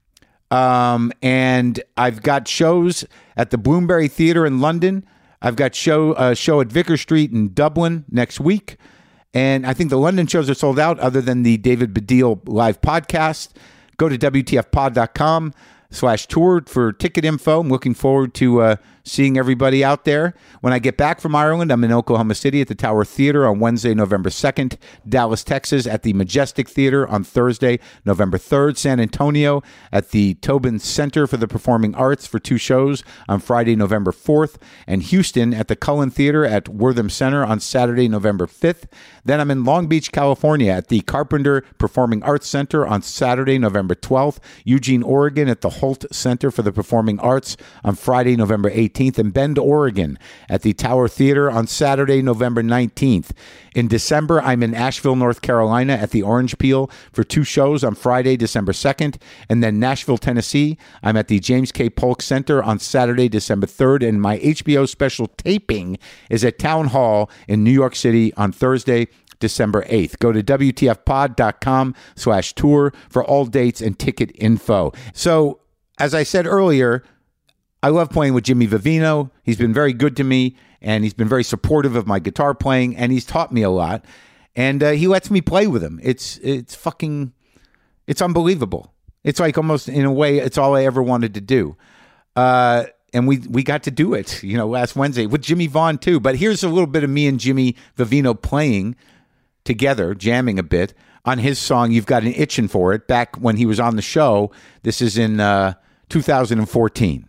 um, and I've got shows at the Bloomsbury Theatre in London. I've got show a show at Vicar Street in Dublin next week, and I think the London shows are sold out other than the David Baddiel live podcast. Go to W T F pod dot com slash tour for ticket info. I'm looking forward to uh, seeing everybody out there. When I get back from Ireland, I'm in Oklahoma City at the Tower Theater on Wednesday, November second, Dallas, Texas at the Majestic Theater on Thursday, November third, San Antonio at the Tobin Center for the Performing Arts for two shows on Friday, November fourth, and Houston at the Cullen Theater at Wortham Center on Saturday, November fifth. Then I'm in Long Beach, California at the Carpenter Performing Arts Center on Saturday, November twelfth, Eugene, Oregon at the Holt Center for the Performing Arts on Friday, November eighteenth, and Bend, Oregon at the Tower Theater on Saturday, November nineteenth. In December, I'm in Asheville, North Carolina at the Orange Peel for two shows on Friday, December second, and then Nashville, Tennessee. I'm at the James K. Polk Center on Saturday, December third, and my H B O special taping is at Town Hall in New York City on Thursday, December eighth. Go to W T F pod dot com slash tour for all dates and ticket info. So, as I said earlier, I love playing with Jimmy Vivino. He's been very good to me, and he's been very supportive of my guitar playing, and he's taught me a lot. And uh, he lets me play with him. It's it's fucking, it's unbelievable. It's like almost, in a way, it's all I ever wanted to do. Uh, and we we got to do it, you know, last Wednesday with Jimmy Vaughn too. But here's a little bit of me and Jimmy Vivino playing together, jamming a bit on his song "You've Got an Itchin' for It" back when he was on the show. This is in uh, two thousand fourteen.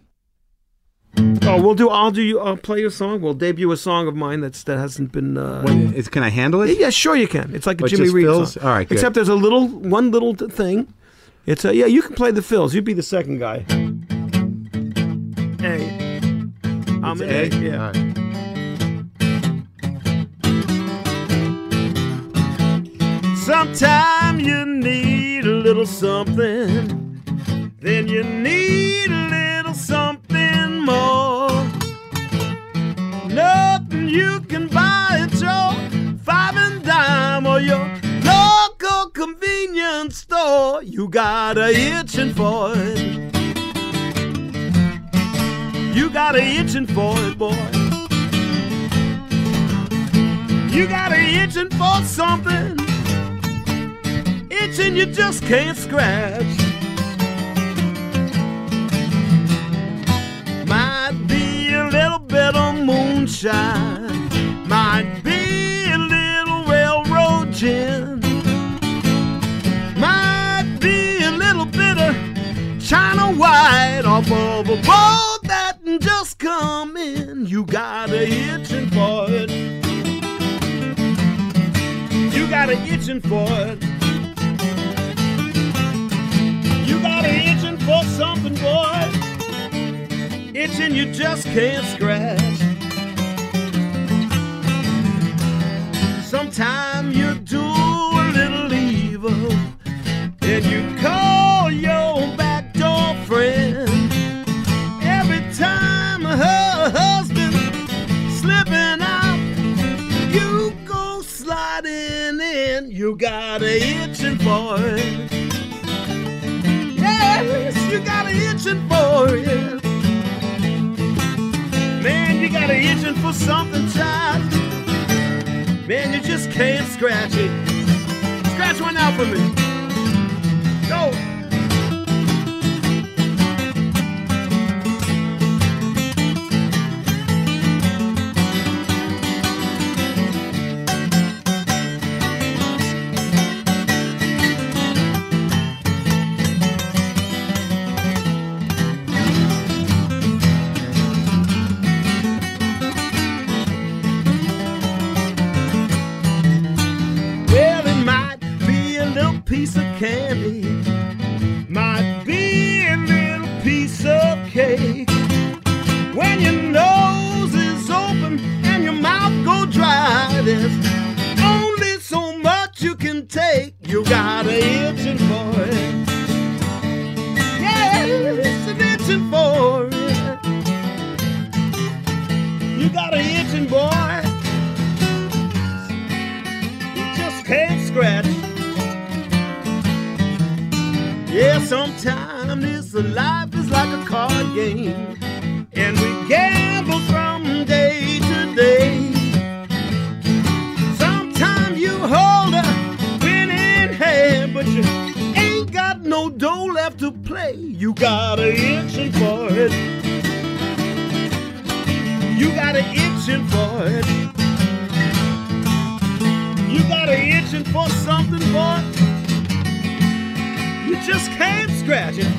Oh, we'll do. I'll do. You uh, play your song. We'll debut a song of mine that's that hasn't been. Uh, Wait, is, can I handle it? Yeah, sure you can. It's like a What, Jimmy just Reed fills? song. All right, good. Except there's a little one little t- thing. It's a yeah. You can play the fills. You'd be the second guy. A. I'm in A. Yeah. All right. Sometime you need a little something, then you need a little something more. Nothing you can buy at your five and dime or your local convenience store. You got a itching for it. You got a itching for it, boy. You got a itching for something. Itching you just can't scratch. Might be a little bit of moonshine, might be a little railroad gin, might be a little bit of China white off of a boat that just come in. You got a itching for it. You got a itching for it. You got a itching for something, boy. Itching you just can't scratch. Sometime you do a little evil, and you call your backdoor friend. Every time her husband slipping out, you go sliding in. You got a itching for it. Yes, you got a itching for it. Man, you got a itching for something, child. Man, you just can't scratch it. Scratch one out for me. Go. You got a itching, boy. You just can't scratch. Yeah, sometimes this life is like a card game, and we gamble from day to day. Sometimes you hold a winning hand, but you ain't got no dough left to play. You got a itching for it. You got a itching for it. You got a itching for something, boy. You just can't scratch it.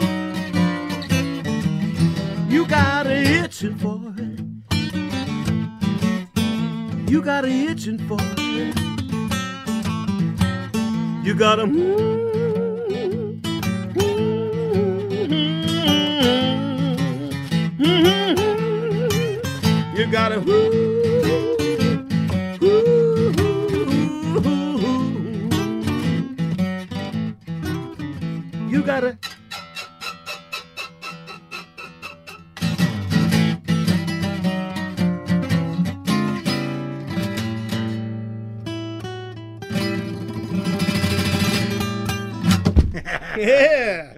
You got a itching for it. You got a itching for it. You got a mm, mm, mm, mm, you got a ooh, ooh, ooh. You got a yeah.